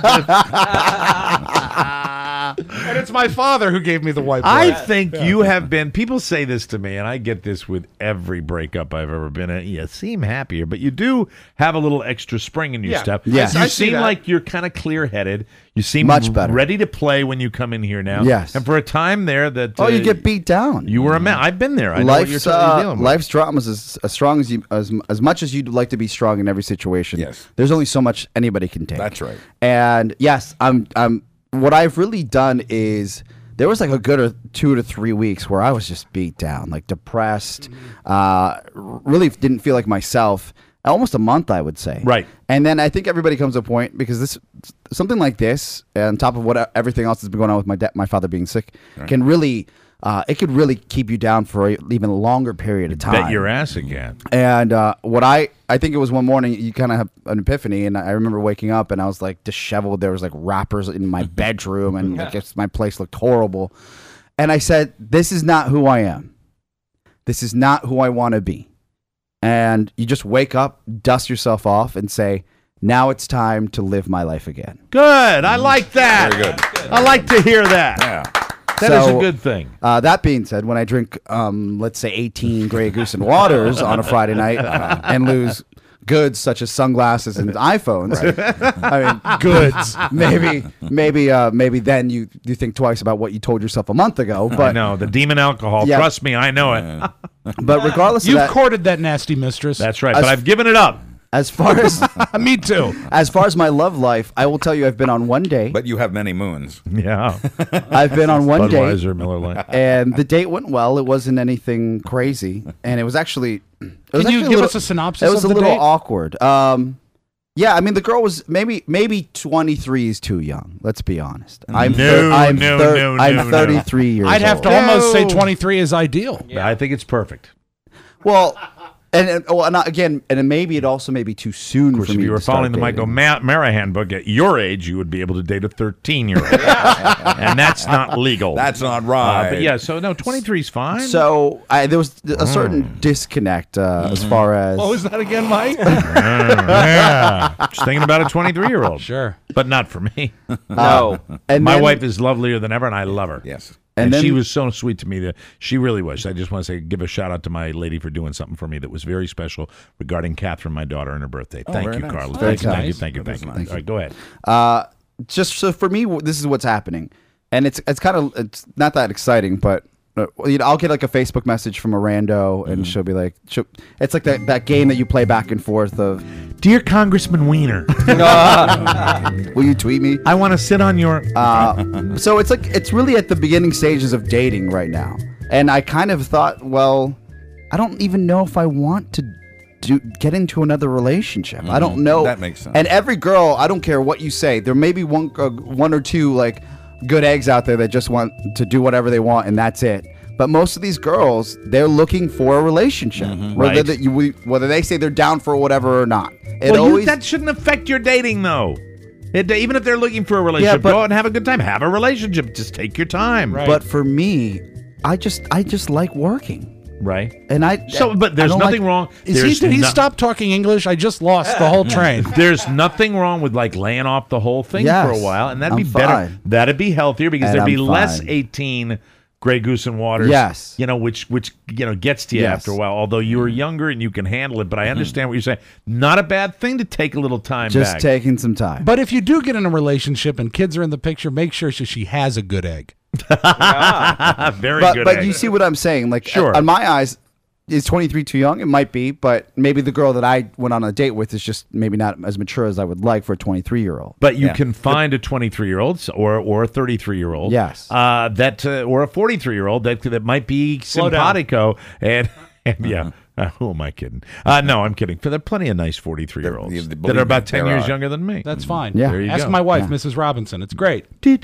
And it's my father who gave me the whiteboard. I think you have been. People say this to me, and I get this with every breakup I've ever been in. You seem happier, but you do have a little extra spring in your step. Yes. You I seem like you're kind of clear-headed. You seem much better, ready to play when you come in here now. Yes. And for a time there, that you get beat down. You were a man. I've been there. I know what you're dealing with. Life's drama is as strong as you, as much as you'd like to be strong in every situation. Yes. There's only so much anybody can take. That's right. And yes, I'm. What I've really done is there was like a good 2 to 3 weeks where I was just beat down, like depressed, really didn't feel like myself. Almost a month, I would say. Right. And then I think everybody comes to a point because something like this, on top of what everything else that's been going on with my father being sick, can really. It could really keep you down for an even longer period of time. Bet your ass again. And what I think it was one morning, you kind of have an epiphany, and I remember waking up and I was like disheveled. There was like wrappers in my bedroom, and I guess my place looked horrible. And I said, "This is not who I am. This is not who I want to be." And you just wake up, dust yourself off, and say, "Now it's time to live my life again." Good. I like that. Very good. I like to hear that. Yeah. That is a good thing. That being said, when I drink, let's say 18 Grey Goose and Waters on a Friday night and lose goods such as sunglasses and iPhones, I mean, goods. Maybe then you think twice about what you told yourself a month ago. But no, the demon alcohol. Yeah. Trust me, I know it. But regardless, You've of that, courted that nasty mistress. That's right. But I've given it up. as far as me too. As far as my love life, I will tell you, I've been on one date. But you have many moons. Yeah. I've been on one date. Budweiser, Miller Lite. And the date went well. It wasn't anything crazy, and it was actually. Can you give us a synopsis? It was of a the little date? awkward. Yeah, I mean the girl was maybe 23 is too young. Let's be honest. I'm 33 years old. I'd have to almost say 23 is ideal. Yeah. I think it's perfect. Well, and again, and maybe it also may be too soon Of course, for if me you were to start following the dating. Michael Marahan book at your age, you would be able to date a 13-year-old. And that's not legal. That's not right. But yeah, so no, 23 is fine. So there was a certain disconnect as far as. What was that again, Mike? Yeah. Just thinking about a 23-year-old. Sure. But not for me. No. And My then- wife is lovelier than ever, and I love her. Yes. And then- she was so sweet to me. She really was. I just want to say, give a shout out to my lady for doing something for me that was very special regarding Catherine, my daughter, and her birthday. Thank very you, nice. Carla. Very Thank you, nice. thank you. That is nice. All right, go ahead. Just so for me, this is what's happening, and it's kind of it's not that exciting, but I'll get like a Facebook message from a rando, and she'll be like, it's like that game that you play back and forth of, Dear Congressman Wiener, will you tweet me? I want to sit on your. So it's like it's really at the beginning stages of dating right now, and I kind of thought, well, I don't even know if I want to get into another relationship. I don't know. That makes sense. And every girl, I don't care what you say, there may be one or two like good eggs out there that just want to do whatever they want, and that's it. But most of these girls, they're looking for a relationship, whether Right. whether they say they're down for whatever or not. That shouldn't affect your dating, though. Even if they're looking for a relationship, but- go out and have a good time. Have a relationship. Just take your time. Right. But for me, I just like working. Right. And But there's nothing wrong. Did he stop talking English? I just lost the whole train. There's nothing wrong with like laying off the whole thing Yes, for a while, and that'd be I'm better. fine. That'd be healthier because And there'd be I'm less fine. 18 Grey Goose and Waters. Yes. Which gets to you Yes. after a while. Although you were younger and you can handle it, but I understand what you're saying. Not a bad thing to take a little time Just back. taking some time. But if you do get in a relationship and kids are in the picture, make sure she has a good egg. Very but good. but egg. you see what I'm saying? Like, Sure. on my eyes, is 23 too young? It might be, but maybe the girl that I went on a date with is just maybe not as mature as I would like for a 23-year-old. But you can find a 23-year-old or a 33-year-old. Yes. That or a 43-year-old that might be simpatico and yeah. Who am I kidding? No, I'm kidding. There are plenty of nice 43-year-olds that are about 10 years younger than me. That's fine. Yeah. There you Ask go. my wife, Mrs. Robinson. It's great.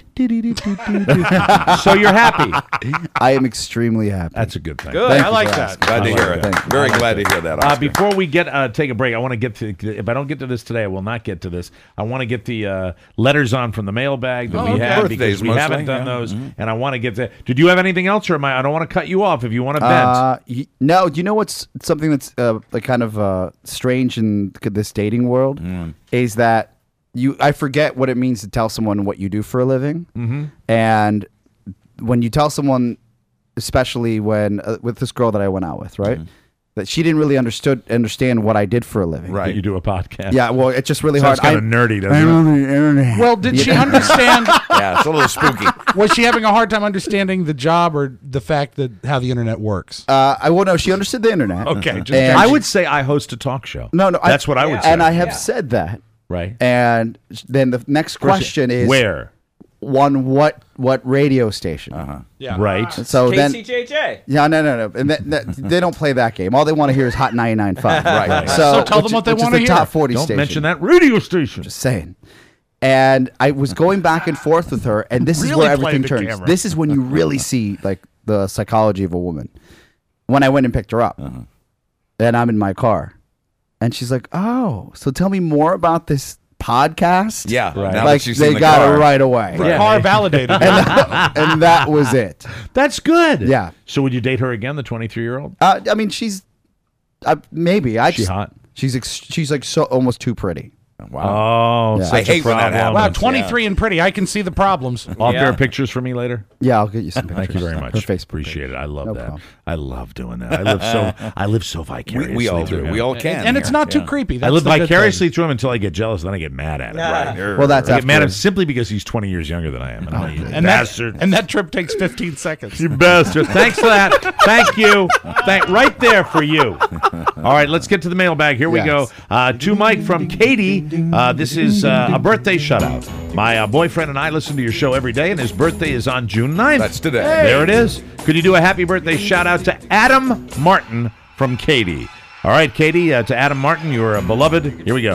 So you're happy. I am extremely happy. That's a good thing. Good. Thank I you like for that. asking. Glad to hear it. Very glad to hear that. Oscar. Before we take a break, I want to get to. If I don't get to this today, I will not get to this. I want to get the letters on from the mailbag that we have Birthdays because we mostly, haven't done yeah. those, and I want to get to. Did you have anything else, or I don't want to cut you off if you want to vent. No, do you know what's something that's like kind of strange in this dating world is that I forget what it means to tell someone what you do for a living, and when you tell someone, especially when with this girl that I went out with, right, that she didn't really understand what I did for a living. Right, you do a podcast. Yeah, well, it's just really Sounds hard. kind of nerdy, doesn't it? Well, did she understand? Yeah, it's a little spooky. Was she having a hard time understanding the job or the fact that how the internet works? I will know. She understood the internet. Okay, just And I would say I host a talk show. No, that's what I would say. And I have said that. Right. And then the next question is where? What radio station? Yeah. Right. So then, KCJJ. yeah, no, and they don't play that game. All they want to hear is Hot 99.5. Right. So tell them what they which is wanna the hear. top 40 Don't station. mention that radio station. Just saying. And I was going back and forth with her, and this is Really where playing everything the turns. camera. This is when you really see like the psychology of a woman. When I went and picked her up, and I'm in my car, and she's like, "Oh, so tell me more about this podcast." Yeah, Right. now that Like she's they in the got car. it right away. The car validated. And that was it. That's good. Yeah. So would you date her again, the 23-year-old? I mean, she's maybe. She hot? She's like so almost too pretty. Wow. Oh, Yeah. such I hate a when that problem. happens. Wow, 23 and pretty. I can see the problems. I'll pair pictures for me later. Yeah, I'll get you some pictures. Thank you very much. Her Facebook Appreciate it. I love No that. problem. I love doing that. I live so vicariously. We all through do. him. We all can. And it's here. not too creepy. I That's live the good thing. vicariously through him until I get jealous, then I get mad at him. Right. Well, that's I get mad at him after. simply because he's 20 years younger than I am. And I'm like, you And bastard. and that trip takes 15 seconds. You bastard. Thanks for that. Thank you. Right there for you. All right, let's get to the mailbag. Here we go. Yes. To Mike from Katie. This is a birthday shutout. My boyfriend and I listen to your show every day, and his birthday is on June 9th. That's today. There it is. Could you do a happy birthday shout out to Adam Martin from Katie? All right, Katie, to Adam Martin, you're a beloved. Here we go.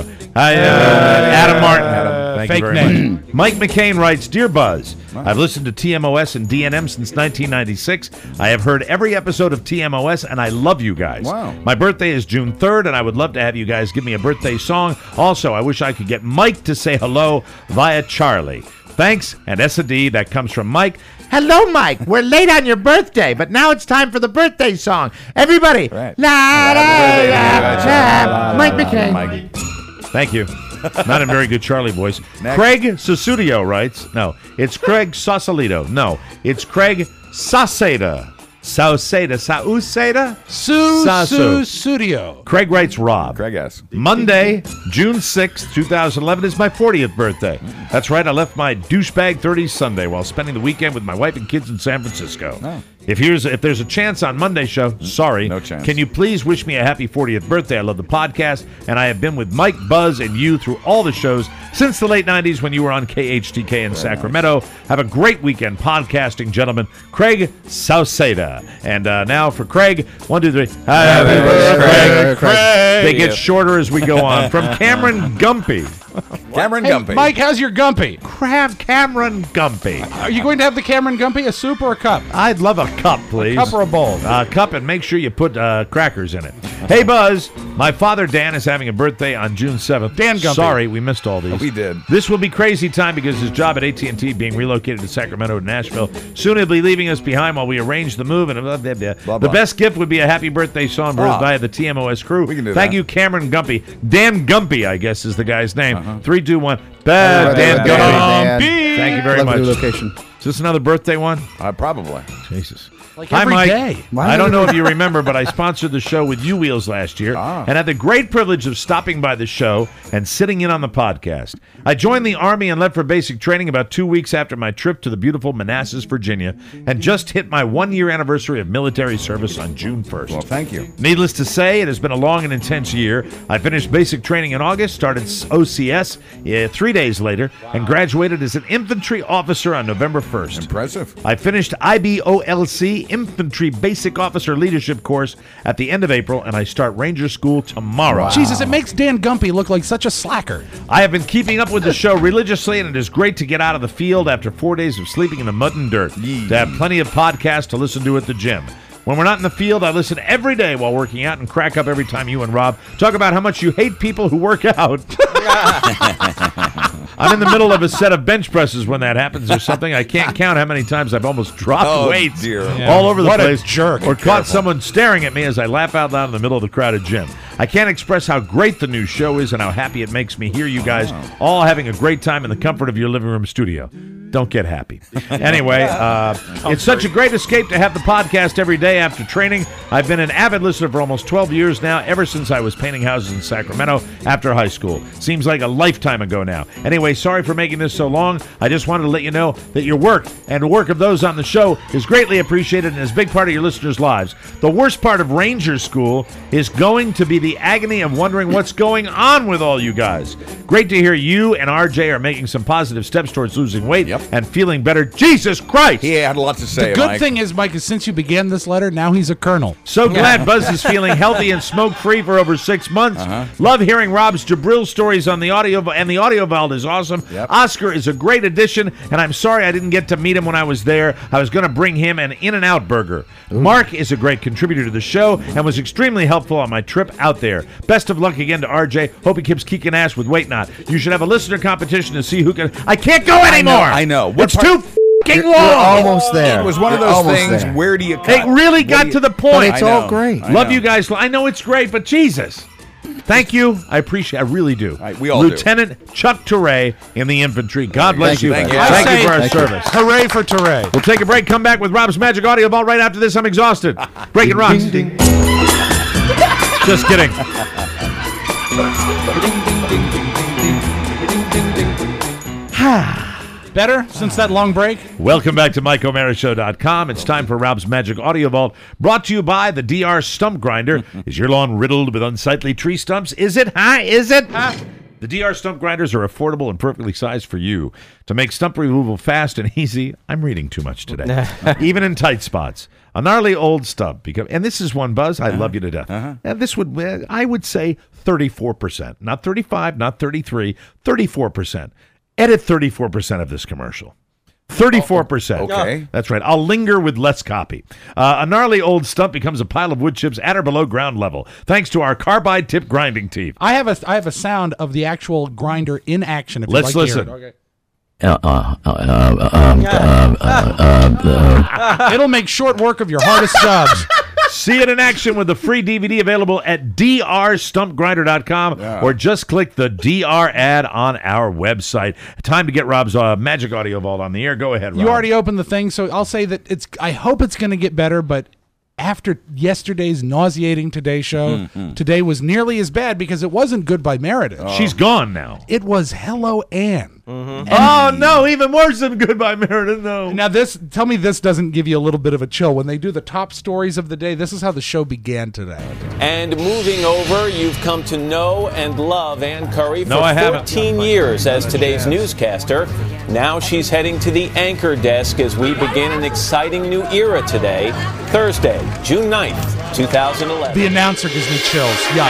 Adam Martin. Thank fake you very name. much. Mike McCain writes, Dear Buzz, I've listened to TMOS and DNM since 1996. I have heard every episode of TMOS, and I love you guys. Wow. My birthday is June 3rd, and I would love to have you guys give me a birthday song. Also, I wish I could get Mike to say hello via Charlie. Thanks, and S&D, that comes from Mike. Hello, Mike. We're late on your birthday, but now it's time for the birthday song. Everybody, Right. la Happy birthday to you, la guys. la. Mike McCain. Mike. Thank you. Not in very good Charlie voice. Next. Craig Susudio writes, no, it's Craig Sausalito. No, it's Craig Sauceda. Sauceda. Sasu. Studio. Craig writes, Rob. Craig S. Monday, June 6th, 2011 is my 40th birthday. That's right, I left my douchebag 30s Sunday while spending the weekend with my wife and kids in San Francisco. Oh. If there's a chance on Monday's show, sorry. No chance. Can you please wish me a happy 40th birthday? I love the podcast, and I have been with Mike, Buzz, and you through all the shows since the late 90s when you were on KHTK in Sacramento. Have a great weekend podcasting, gentlemen. Craig Sauceda. And now for Craig, 1, 2, 3. Happy birthday, Craig. They get shorter as we go on. From Cameron Gumpy. Cameron Hey, Gumpy. Mike, how's your Gumpy? Cameron Gumpy. Are you going to have the Cameron Gumpy, a soup or a cup? I'd love a cup, please. Cup or a bowl? Cup, and make sure you put crackers in it. Hey, Buzz. My father, Dan, is having a birthday on June 7th. Dan Gumpy. Sorry, we missed all these. We did. This will be crazy time because his job at AT&T being relocated to Sacramento and Nashville. Soon he'll be leaving us behind while we arrange the move. And blah, blah, blah. Blah, The blah. best gift would be a happy birthday song via the TMOS crew. We can do Thank that. you, Cameron Gumpy. Dan Gumpy, I guess, is the guy's name. 3, 2, 1. Happy Dan birthday, Gumpy. Dan. Thank you very Lovely much. location. Is this another birthday one? Probably. Jesus. Like Hi, every Mike. day. I don't know if you remember, but I sponsored the show with U-Wheels last year and had the great privilege of stopping by the show and sitting in on the podcast. I joined the Army and left for basic training about 2 weeks after my trip to the beautiful Manassas, Virginia, and just hit my 1-year anniversary of military service on June 1st. Well, thank you. Needless to say, it has been a long and intense year. I finished basic training in August, started OCS 3 days later, and graduated as an infantry officer on November 1st. Impressive. I finished IBOLC Infantry Basic Officer Leadership course at the end of April, and I start Ranger School tomorrow. Wow. Jesus, it makes Dan Gumpy look like such a slacker. I have been keeping up with the show religiously, and it is great to get out of the field after 4 days of sleeping in the mud and dirt, to have plenty of podcasts to listen to at the gym. When we're not in the field, I listen every day while working out and crack up every time you and Rob talk about how much you hate people who work out. I'm in the middle of a set of bench presses when that happens or something. I can't count how many times I've almost dropped weights all over the place. What a jerk. Or caught someone staring at me as I laugh out loud in the middle of the crowded gym. I can't express how great the new show is and how happy it makes me hear you guys all having a great time in the comfort of your living room studio. Don't get happy. Anyway, it's such a great escape to have the podcast every day after training. I've been an avid listener for almost 12 years now, ever since I was painting houses in Sacramento after high school. Seems like a lifetime ago now. Anyway, sorry for making this so long. I just wanted to let you know that your work and the work of those on the show is greatly appreciated and is a big part of your listeners' lives. The worst part of Ranger School is going to be the agony of wondering what's going on with all you guys. Great to hear you and RJ are making some positive steps towards losing weight and feeling better. Jesus Christ! He had a lot to say, The good Mike. thing is, Mike, is since you began this letter, now he's a colonel. So glad Buzz is feeling healthy and smoke-free for over 6 months. Love hearing Rob's Jabril stories on the audio, and the audio vault is awesome. Oscar is a great addition, and I'm sorry I didn't get to meet him when I was there. I was going to bring him an In-N-Out burger. Mark is a great contributor to the show and was extremely helpful on my trip out there. Best of luck again to RJ. Hope he keeps kicking ass with Weight Not. You should have a listener competition to see who can... I can't go anymore! I know. It's too f***ing long! You're almost there. It was one of You're those almost things, there. where do you cut? It really got to the point. But it's all great. Love you guys. I know it's great, but Jesus. Thank you. I appreciate it. I really do. We all do. Lieutenant Chuck Teray in the infantry. God bless you. Thank you. Thank you for our service. Hooray for Teray. We'll take a break, come back with Rob's Magic Audio Vault right after this. I'm exhausted. Breaking rocks. Just kidding. Better since that long break? Welcome back to MikeO'MaraShow.com. It's time for Rob's Magic Audio Vault, brought to you by the DR Stump Grinder. Is your lawn riddled with unsightly tree stumps? Is it? Is it? The DR Stump Grinders are affordable and perfectly sized for you. To make stump removal fast and easy, I'm reading too much today. Even in tight spots. A gnarly old stump. And this is one, Buzz, I love you to death. And this would, I would say, 34%. Not 35, not 33, 34%. Edit 34% of this commercial. 34%. Okay. That's right. I'll linger with less copy. A gnarly old stump becomes a pile of wood chips at or below ground level, thanks to our carbide tip grinding teeth. I have a sound of the actual grinder in action. If Let's you'd like to listen. hear it. It'll make short work of your hardest jobs. See it in action with the free DVD available at drstumpgrinder.com or just click the DR ad on our website. Time to get Rob's Magic Audio Vault on the air. Go ahead, Rob. You already opened the thing, so I'll say that I hope it's going to get better, but after yesterday's nauseating Today show, today was nearly as bad because it wasn't Goodbye Meredith. She's gone now. It was Hello Ann. Oh, no, even worse than Goodbye Meredith, no. Now, tell me this doesn't give you a little bit of a chill. When they do the top stories of the day, this is how the show began today. And moving over, you've come to know and love Ann Curry for I haven't. 14 years as today's newscaster. Now she's heading to the anchor desk as we begin an exciting new era today, Thursday, June 9th, 2011. The announcer gives me chills. Yuck.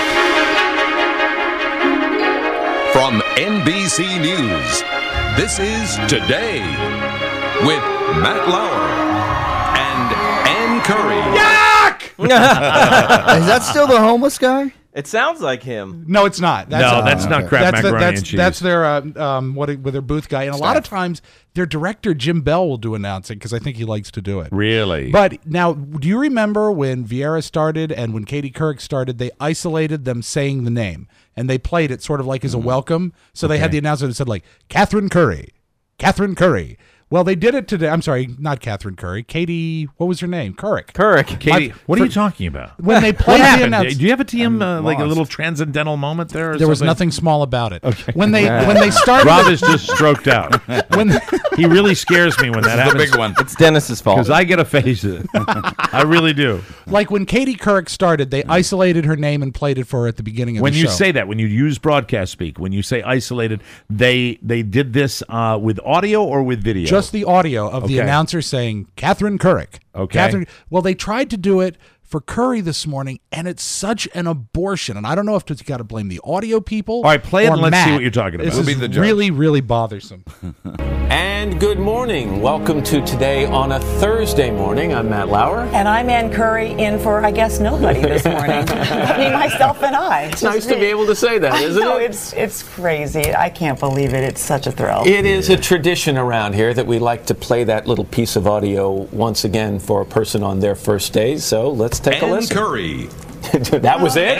From NBC News, this is Today with Matt Lauer and Ann Curry. Is that still the homeless guy? It sounds like him. No, it's not. That's not Kraft macaroni and cheese. That's their with their booth guy, and a lot of times their director Jim Bell will do announcing because I think he likes to do it. Really? But now, do you remember when Vieira started and when Katie Couric started? They isolated them saying the name and they played it sort of like as a welcome. So they had the announcer that said like Catherine Curry. Well, they did it today. I'm sorry, not Catherine Curry. Katie, what was her name? Couric. Katie, what are you talking about? When they played what the happened? announcement, Do you have a TM like a little transcendental moment there? Or there was something? nothing small about it. Okay. When they started, Rob is just stroked out. He really scares me when that happens. The big one. It's Dennis's fault. Because I get a face. I really do. Like when Katie Couric started, they isolated her name and played it for her at the beginning of When the you show. say that, when you use broadcast speak, when you say isolated, they did this with audio or with video? Just the audio of the Okay. announcer saying, Catherine Couric. Okay. Well, they tried to do it for Curry this morning, and it's such an abortion. And I don't know if it's got to blame the audio people. All right, play it or and let's see Matt. what you're talking about. This We'll is be the judge. really, really bothersome. And good morning. Welcome to Today on a Thursday morning. I'm Matt Lauer. And I'm Ann Curry in for, I guess, nobody this morning. I mean, myself and I. It's nice to be able to say that, isn't it? It's crazy. I can't believe it. It's such a thrill. It is a tradition around here that we like to play that little piece of audio once again for a person on their first day. So let's take a Ann listen. Curry. That was it?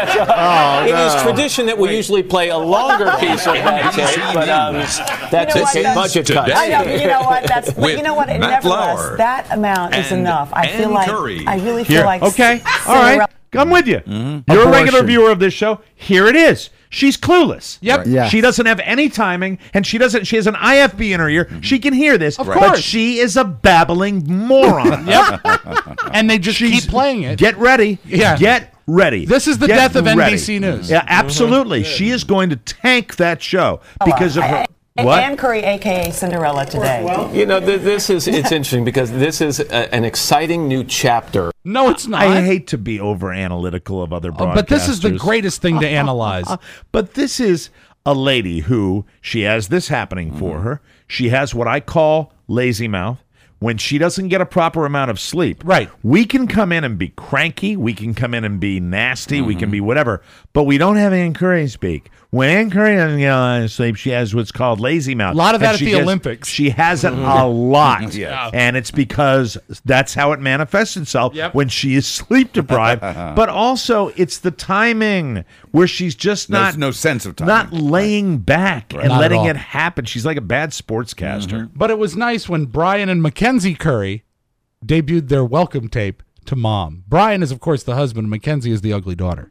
It is tradition that we usually play a longer piece of that tape, but that's You know what, a budget cut. I know, you know what? That's you know what? It Matt nevertheless, Lauer that amount is and enough. I feel Ann like Curry. I really Here. feel like Okay. All right. I'm with you. You're a regular viewer of this show. Here it is. She's clueless. Yep. Right. Yes. She doesn't have any timing, and she has an IFB in her ear. She can hear this. Of course. But she is a babbling moron. Yep. And they just keep playing it. Get ready. Yeah. Get ready. This is the Get death of ready. NBC News. Yeah, absolutely. She is going to tank that show because of her. What? Ann Curry, a.k.a. Cinderella, today. You know, it's interesting because this is an exciting new chapter. No, it's not. I hate to be over analytical of other broadcasters. But this is the greatest thing to analyze. But this is a lady who, she has this happening for her. She has what I call lazy mouth. When she doesn't get a proper amount of sleep, right? We can come in and be cranky. We can come in and be nasty. We can be whatever. But we don't have Ann Curry speak. When Ann Curry doesn't get a lot of sleep, she has what's called lazy mouth. A lot of And that at she the gets- Olympics. She has it a lot. Yeah. And it's because that's how it manifests itself Yep. when she is sleep deprived. But also, it's the timing where she's just There's no sense of timing. not laying back and Not at letting all. it happen. She's like a bad sportscaster. But it was nice when Brian and Mackenzie Curry debuted their welcome tape to Mom. Brian is, of course, the husband. Mackenzie is the ugly daughter.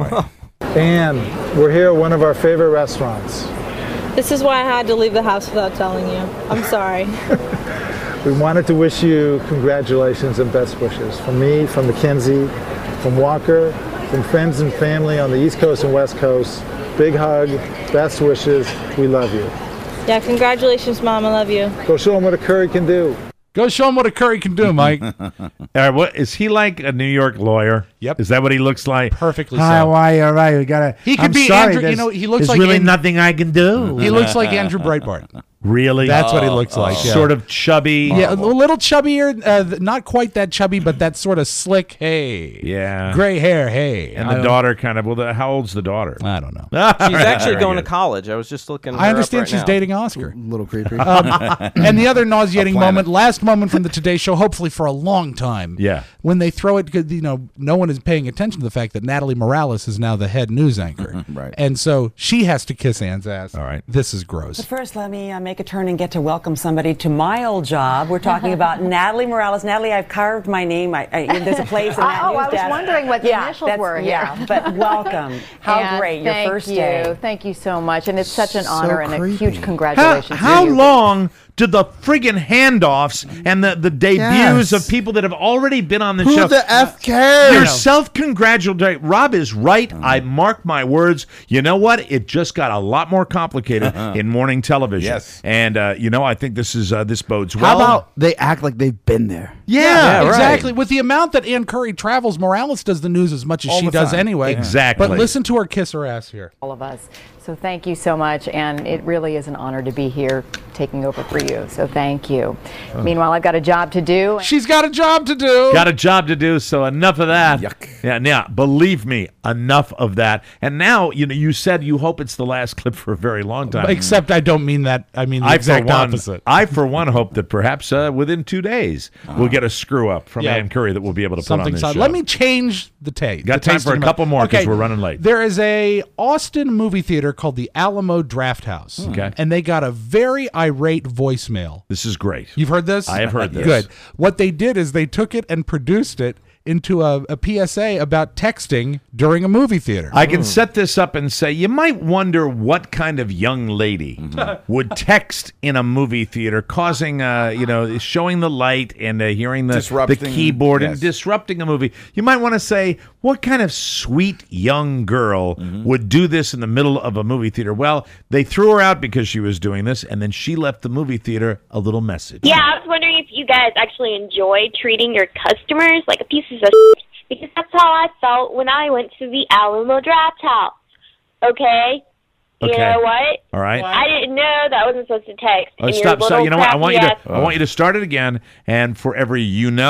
And we're here at one of our favorite restaurants. This is why I had to leave the house without telling you. I'm sorry. We wanted to wish you congratulations and best wishes. From me, from Mackenzie, from Walker, from friends and family on the East Coast and West Coast. Big hug, best wishes. We love you. Yeah, congratulations, Mom. I love you. Go show them what a Curry can do. Go show him what a Curry can do, Mike. What is he like? A New York lawyer? Yep. Is that what he looks like? Perfectly Hi, so. why? All right, we gotta. He could I'm be sorry, Andrew. You there's- know, he looks there's like really An- nothing I can do. He looks like Andrew Breitbart. Really? That's what he looks like. Yeah. Sort of chubby. Yeah, a little chubbier. Not quite that chubby, but that sort of slick. Hey. Yeah. Gray hair. Hey. And the daughter kind of. Well, how old's the daughter? I don't know. She's actually going to college. I was just looking. I her understand up right she's now. dating Oscar. A little creepy. And the other nauseating planet. moment, last moment from the Today Show, hopefully for a long time. Yeah. When they throw it, 'cause, you know, no one is paying attention to the fact that Natalie Morales is now the head news anchor. Right. And so she has to kiss Ann's ass. All right. This is gross. But first, let me make a turn and get to welcome somebody to my old job. We're talking about Natalie Morales. Natalie, I've carved my name. There's a place in that I news was desk. wondering what the initials were here. Yeah, but welcome. How And great, your thank first you. day. Thank you so much. And it's such an So honor and a creepy. huge congratulations. How to you. long did the friggin' handoffs and the debuts Yes. of people that have already been on the Who show? the F cares? You're self-congratulatory. Rob is right. I mark my words. You know what? It just got a lot more complicated in morning television. Yes. And, I think this bodes well. How about they act like they've been there? Yeah, right. exactly. With the amount that Ann Curry travels, Morales does the news as much as All she the does time. anyway. Exactly. But listen to her kiss her ass here. All of us. So thank you so much. And it really is an honor to be here taking over for you. So thank you. Meanwhile, I've got a job to do. She's got a job to do. Got a job to do, so enough of that. Yuck. Now, believe me, enough of that. And now, you said you hope it's the last clip for a very long time. Except I don't mean that. I mean the exact opposite. I, for one, hope that perhaps within 2 days we'll get a screw up from Ann Curry that we'll be able to put on this show. Let me change the tape. Got time for a couple more because we're running late. There is a Austin movie theater called the Alamo Drafthouse. Okay. And they got a very irate voicemail. This is great. You've heard this? I have heard this. Good. What they did is they took it and produced it into a PSA about texting during a movie theater. I can set this up and say, you might wonder what kind of young lady would text in a movie theater, causing, showing the light and hearing the keyboard and disrupting a movie. You might want to say, what kind of sweet young girl would do this in the middle of a movie theater? Well, they threw her out because she was doing this, and then she left the movie theater a little message. Yeah, I was wondering if you guys actually enjoy treating your customers like a piece of shit, because that's how I felt when I went to the Alamo Drafthouse. Okay? You know what? All right. I didn't know that I wasn't supposed to text. Oh, stop. So you know what? I want you to start it again, and for every and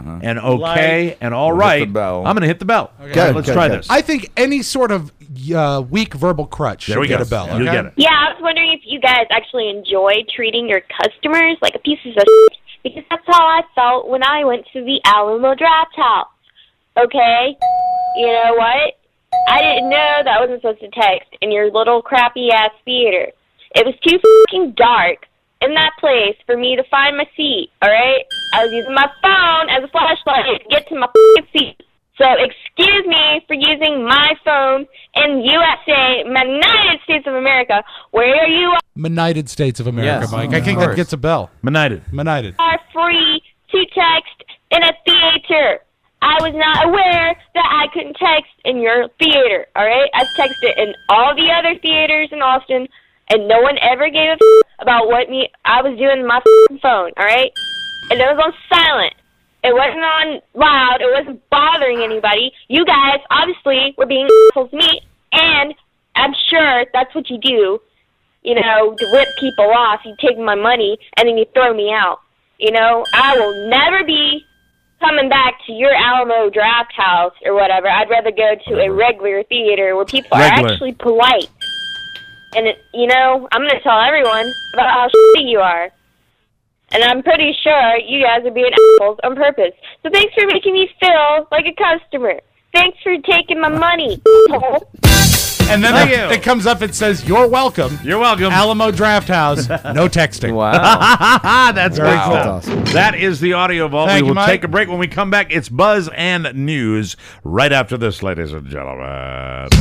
okay and all right, I'm going to hit the bell. Okay. Let's try this. I think any sort of weak verbal crutch should get a bell. Okay? You'll get it. Yeah, I was wondering if you guys actually enjoy treating your customers like a piece of shit, because that's how I felt when I went to the Alamo Drafthouse. Okay? You know what? I didn't know that I wasn't supposed to text in your little crappy-ass theater. It was too fucking dark in that place for me to find my seat, all right? I was using my phone as a flashlight to get to my fucking seat. So excuse me for using my phone in USA, United States of America. Where are you? United States of America, Yes, Mike. I think that gets a bell. United. Are free to text in a theater. I was not aware that I couldn't text in your theater, all right? I've texted in all the other theaters in Austin, and no one ever gave a about what I was doing with my phone, all right? And it was on silent. It wasn't on loud. It wasn't bothering anybody. You guys, obviously, were being assholes to me, and I'm sure that's what you do, to rip people off. You take my money, and then you throw me out. I will never be coming back to your Alamo Drafthouse or whatever. I'd rather go to a regular theater where people are actually polite. And, I'm going to tell everyone about how shitty you are. And I'm pretty sure you guys are being assholes on purpose. So thanks for making me feel like a customer. Thanks for taking my money, asshole. And then it comes up and says, "You're welcome. You're welcome. Alamo Drafthouse. No texting." Wow. That's great stuff. Awesome. That is the audio vault. We will take a break. When we come back, it's Buzz and News right after this, ladies and gentlemen.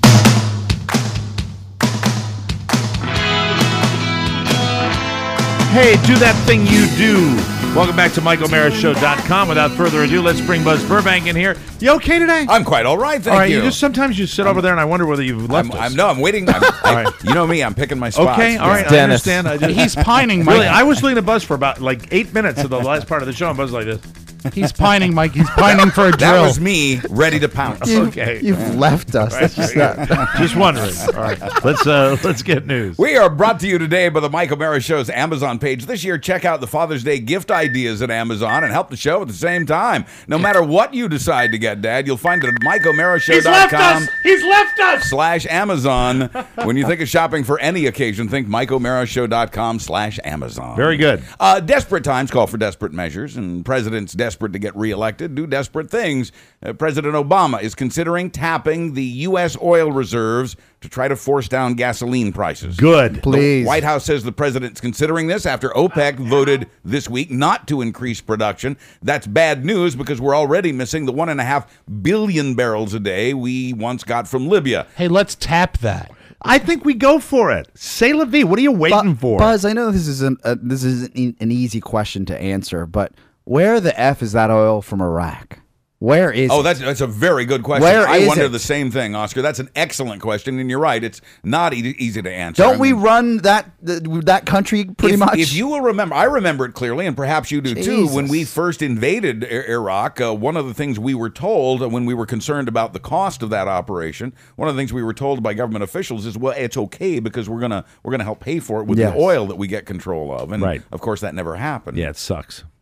Hey, do that thing you do. Welcome back to MikeO'MaraShow.com. Without further ado, let's bring Buzz Burbank in here. You okay today? I'm quite all right, thank you. Sometimes you sit over there and I wonder whether you've left us. I'm waiting. You know me, I'm picking my spots. Okay, all right, Dennis. I understand. He's pining, Mike. Really, I was leading a Buzz for about 8 minutes of the last part of the show, and Buzz like this. He's pining, Mike. He's pining for a drill. That was me, ready to pounce. You've left us. That's just Just wondering. All right, let's get news. We are brought to you today by the Mike O'Mara Show's Amazon page. This year, check out the Father's Day gift ideas at Amazon and help the show at the same time. No matter what you decide to get, Dad, you'll find it at MikeO'MaraShow.com. He's left us. /Amazon. When you think of shopping for any occasion, think MikeO'MaraShow.com /Amazon. Very good. Desperate times call for desperate measures, and presidents desperate to get reelected do desperate things. President Obama is considering tapping the U.S. oil reserves to try to force down gasoline prices. Good. Please. The White House says the president's considering this after OPEC voted this week not to increase production. That's bad news because we're already missing the 1.5 billion barrels a day we once got from Libya. Hey, let's tap that. I think we go for it. Say la vie. What are you waiting for? Buzz, I know this isn't an easy question to answer, but where the F is that oil from Iraq? Where is it? That's a very good question. I wonder the same thing, Oscar. That's an excellent question, and you're right. It's not easy to answer. Don't we run that country pretty much? If you will remember, I remember it clearly, and perhaps you do too. When we first invaded Iraq, one of the things we were told when we were concerned about the cost of that operation, one of the things we were told by government officials is, well, it's okay because we're gonna help pay for it with the oil that we get control of. And of course, that never happened. Yeah, it sucks.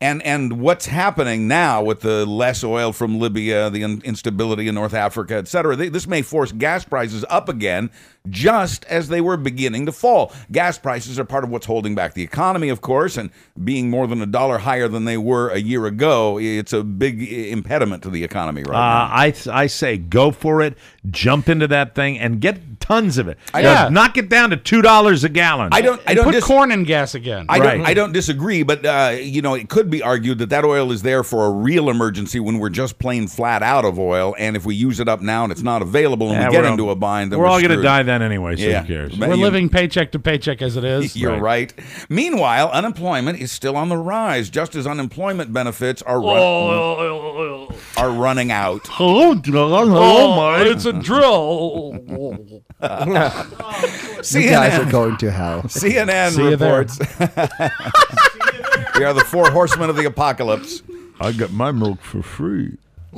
And what's happening now with the less oil from Libya, the instability in North Africa, et cetera, this may force gas prices up again just as they were beginning to fall. Gas prices are part of what's holding back the economy, of course, and being more than $1 higher than they were a year ago, it's a big impediment to the economy right now. I say go for it, jump into that thing, and get tons of it. Knock it down to $2 a gallon. I don't put corn in gas again. I don't disagree, but it could be argued that oil is there for a real emergency when we're just plain flat out of oil, and if we use it up now and it's not available and we get into a bind, then we're all going to screwed. die then anyway, so who cares? We're living paycheck to paycheck as it is. You're right. Meanwhile, unemployment is still on the rise, just as unemployment benefits are running out. Hello, Mike. It's a drill. You guys are going to hell. CNN reports. We are the 4 horsemen of the apocalypse. I got my milk for free.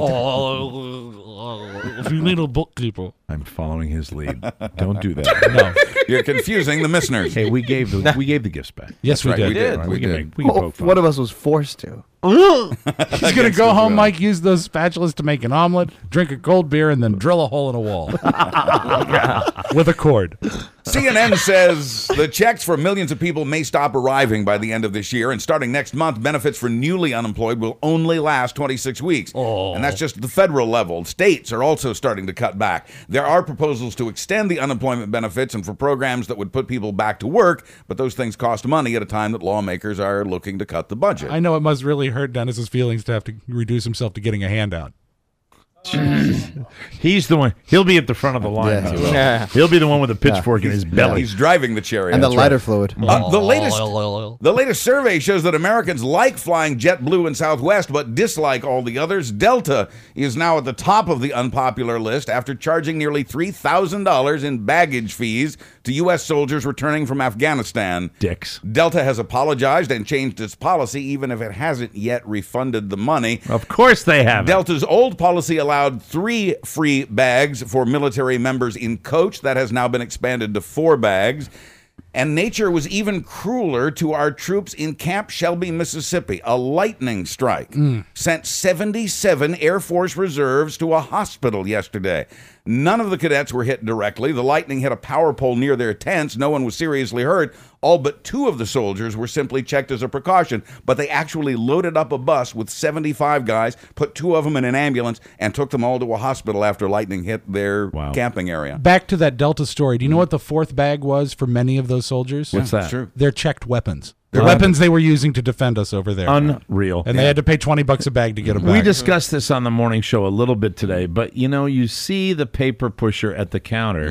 If you need a bookkeeper. I'm following his lead. Don't do that. No. You're confusing the listeners. Hey, we gave the gifts back. Yes, we did. We can poke fun. One of us was forced to. He's going to go home, Mike, use those spatulas to make an omelet, drink a cold beer, and then drill a hole in a wall. With a cord. CNN says the checks for millions of people may stop arriving by the end of this year, and starting next month, benefits for newly unemployed will only last 26 weeks. And that's just the federal level. States are also starting to cut back. There are proposals to extend the unemployment benefits and for programs that would put people back to work, but those things cost money at a time that lawmakers are looking to cut the budget. I know it must really hurt Dennis's feelings to have to reduce himself to getting a handout. He's the one. He'll be at the front of the line. Yeah. He'll be the one with the pitchfork in his belly. He's driving the chariot. And the lighter fluid. The latest survey shows that Americans like flying JetBlue and Southwest, but dislike all the others. Delta is now at the top of the unpopular list after charging nearly $3,000 in baggage fees to U.S. soldiers returning from Afghanistan. Dicks. Delta has apologized and changed its policy, even if it hasn't yet refunded the money. Of course they haven't. Delta's old policy allowed 3 free bags for military members in coach. That has now been expanded to 4 bags. And nature was even crueler to our troops in Camp Shelby, Mississippi. A lightning strike sent 77 Air Force reserves to a hospital yesterday. None of the cadets were hit directly. The lightning hit a power pole near their tents. No one was seriously hurt. All but 2 of the soldiers were simply checked as a precaution, but they actually loaded up a bus with 75 guys, put 2 of them in an ambulance, and took them all to a hospital after lightning hit their camping area. Back to that Delta story. Do you know what the 4th bag was for many of those soldiers? What's that? True. Their checked weapons. The weapons they were using to defend us over there. Unreal. And they had to pay $20 a bag to get them back. We discussed this on the morning show a little bit today, but you see the paper pusher at the counter,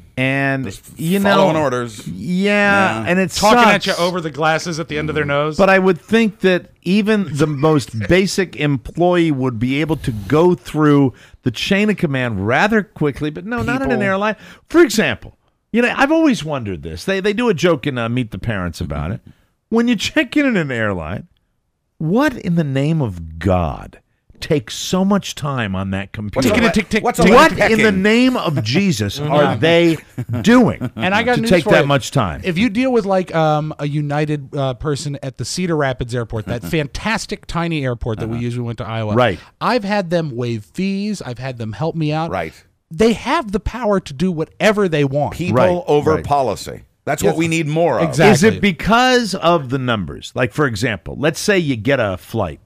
and following orders. Yeah, and it's talking at you over the glasses at the end of their nose. But I would think that even the most basic employee would be able to go through the chain of command rather quickly, but no, not in an airline. For example, I've always wondered this. They do a joke in Meet the Parents about it. When you check in an airline, what in the name of God takes so much time on that computer? What in the name of Jesus are they doing and I got to news take for that you. much time? If you deal with like a United person at the Cedar Rapids Airport, that fantastic tiny airport that we use when we went to Iowa, right? I've had them waive fees. I've had them help me out. Right. They have the power to do whatever they want. People over policy. That's what we need more of. Exactly. Is it because of the numbers? Like, for example, let's say you get a flight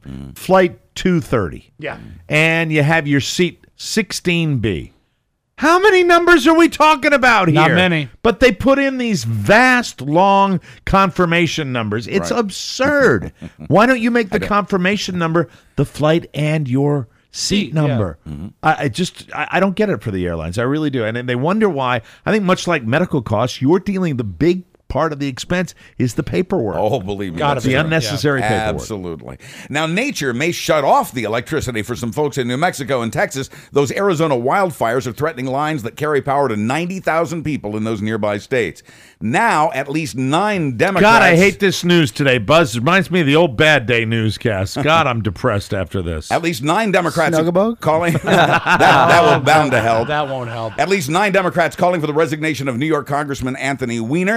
230. Yeah. And you have your seat 16B. How many numbers are we talking about here? Not many. But they put in these vast, long confirmation numbers. It's absurd. Why don't you make the confirmation number the flight and your seat number? I don't get it for the airlines. I really do. And they wonder why. I think much like medical costs, you're dealing the big part of the expense is the paperwork. Oh, believe me. The unnecessary paperwork. Absolutely. Now, nature may shut off the electricity for some folks in New Mexico and Texas. Those Arizona wildfires are threatening lines that carry power to 90,000 people in those nearby states. Now, at least 9 Democrats... God, I hate this news today, Buzz. It reminds me of the old Bad Day newscast. God, I'm depressed after this. At least 9 Democrats Snugglebug? calling... that will bound to help. That won't help. At least 9 Democrats calling for the resignation of New York Congressman Anthony Weiner. They say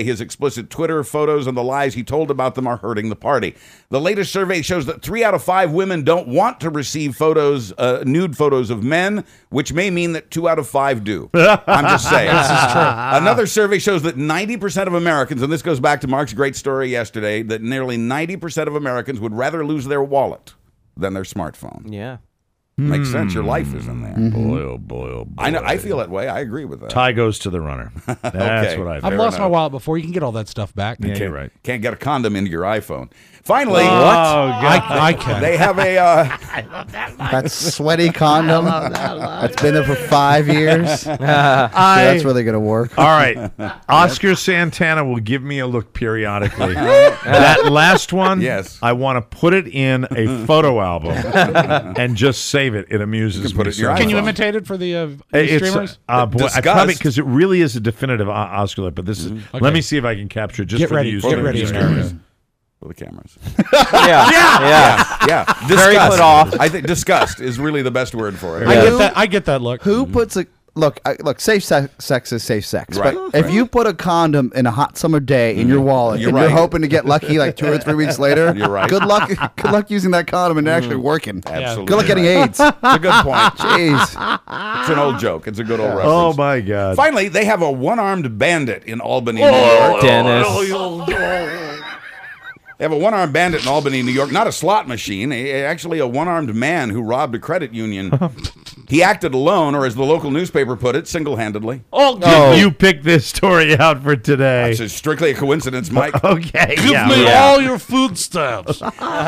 his explicit Twitter photos and the lies he told about them are hurting the party. The latest survey shows that 3 out of 5 women don't want to receive photos, nude photos of men, which may mean that 2 out of 5 do. I'm just saying. This is true. Another survey shows that 90% of Americans, and this goes back to Mark's great story yesterday, that nearly 90% of Americans would rather lose their wallet than their smartphone. Yeah. Makes sense. Your life is in there. Boy, oh boy, oh boy. I know. I feel that way. I agree with that. Tie goes to the runner. That's Okay. what I think. I've lost my wallet before. You can get all that stuff back. Yeah, you're right. Can't get a condom into your iPhone. Finally, I can. They have a That sweaty condom that's been there for 5 years. That's really going to work. All right. Oscar Santana will give me a look periodically. That last one, yes. I want to put it in a photo album and just save it. It amuses me. put it in your Can you iPhone. imitate it for the It's, streamers? boy, I Disgust. probably because it really is a definitive Oscar look. But this is. Let me see if I can capture it just Get for ready. the use Get of ready, the America. for the cameras. Yeah. Disgust. Very put off. I think disgust is really the best word for it. I get that look. Who puts a look? Safe sex is safe sex. Right. But if you put a condom in a hot summer day in your wallet You're and right. you're hoping to get lucky like 2 or 3 weeks later, You're right. Good luck. Good luck using that condom and actually working. Absolutely. Good luck getting AIDS. It's a good point. Jeez. It's an old joke. It's a good old reference. Oh my God! Finally, they have a one-armed bandit in Albany, New York. Dennis. They have a one-armed bandit in Albany, New York. Not a slot machine. Actually, a one-armed man who robbed a credit union. He acted alone, or as the local newspaper put it, single-handedly. You picked this story out for today. It's strictly a coincidence, Mike. Okay. Give me all your food stamps.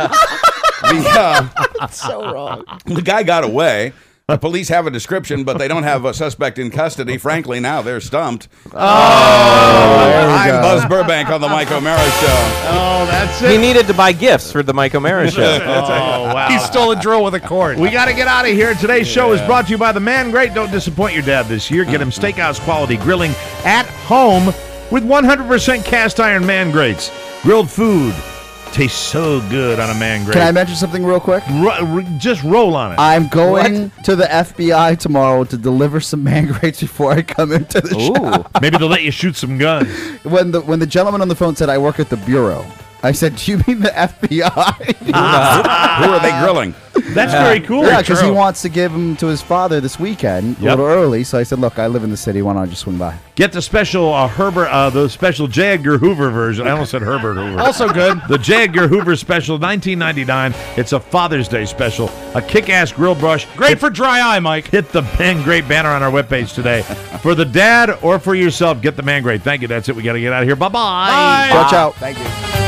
So wrong. The guy got away. The police have a description, but they don't have a suspect in custody. Frankly, now they're stumped. I'm Buzz Burbank on the Mike O'Mara Show. Oh, that's it. He needed to buy gifts for the Mike O'Mara show. Oh, wow. He stole a drill with a cord. We got to get out of here. Today's show is brought to you by the Man Great. Don't disappoint your dad this year. Get him steakhouse quality grilling at home with 100% cast iron Man Greats. Grilled food tastes so good on a Man Great. Can I mention something real quick? Just roll on it. I'm going to the FBI tomorrow to deliver some Man Greats before I come into the show. Maybe they'll let you shoot some guns. When the gentleman on the phone said I work at the bureau, I said, "Do you mean the FBI?" Who are they grilling? That's very cool. Yeah, because he wants to give them to his father this weekend, a little early. So I said, "Look, I live in the city. Why don't I just swing by?" Get the special the special J. Edgar Hoover version. I almost said Herbert Hoover. Also good. The J. Edgar Hoover special, $19.99. It's a Father's Day special. A kick-ass grill brush. Great for dry eye, Mike. Hit the Man Great banner on our webpage today. For the dad or for yourself, get the Man Great. Thank you. That's it. We got to get out of here. Bye-bye. Bye. Watch out. Thank you.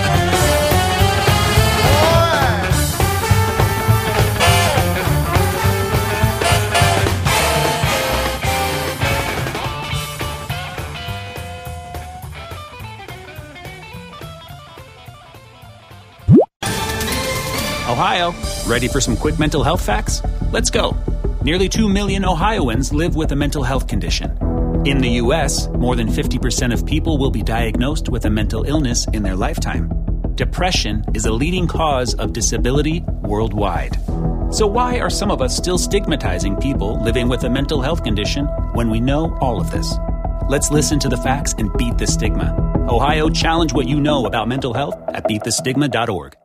Ohio, ready for some quick mental health facts? Let's go. Nearly 2 million Ohioans live with a mental health condition. In the U.S., more than 50% of people will be diagnosed with a mental illness in their lifetime. Depression is a leading cause of disability worldwide. So why are some of us still stigmatizing people living with a mental health condition when we know all of this? Let's listen to the facts and beat the stigma. Ohio, challenge what you know about mental health at beatthestigma.org.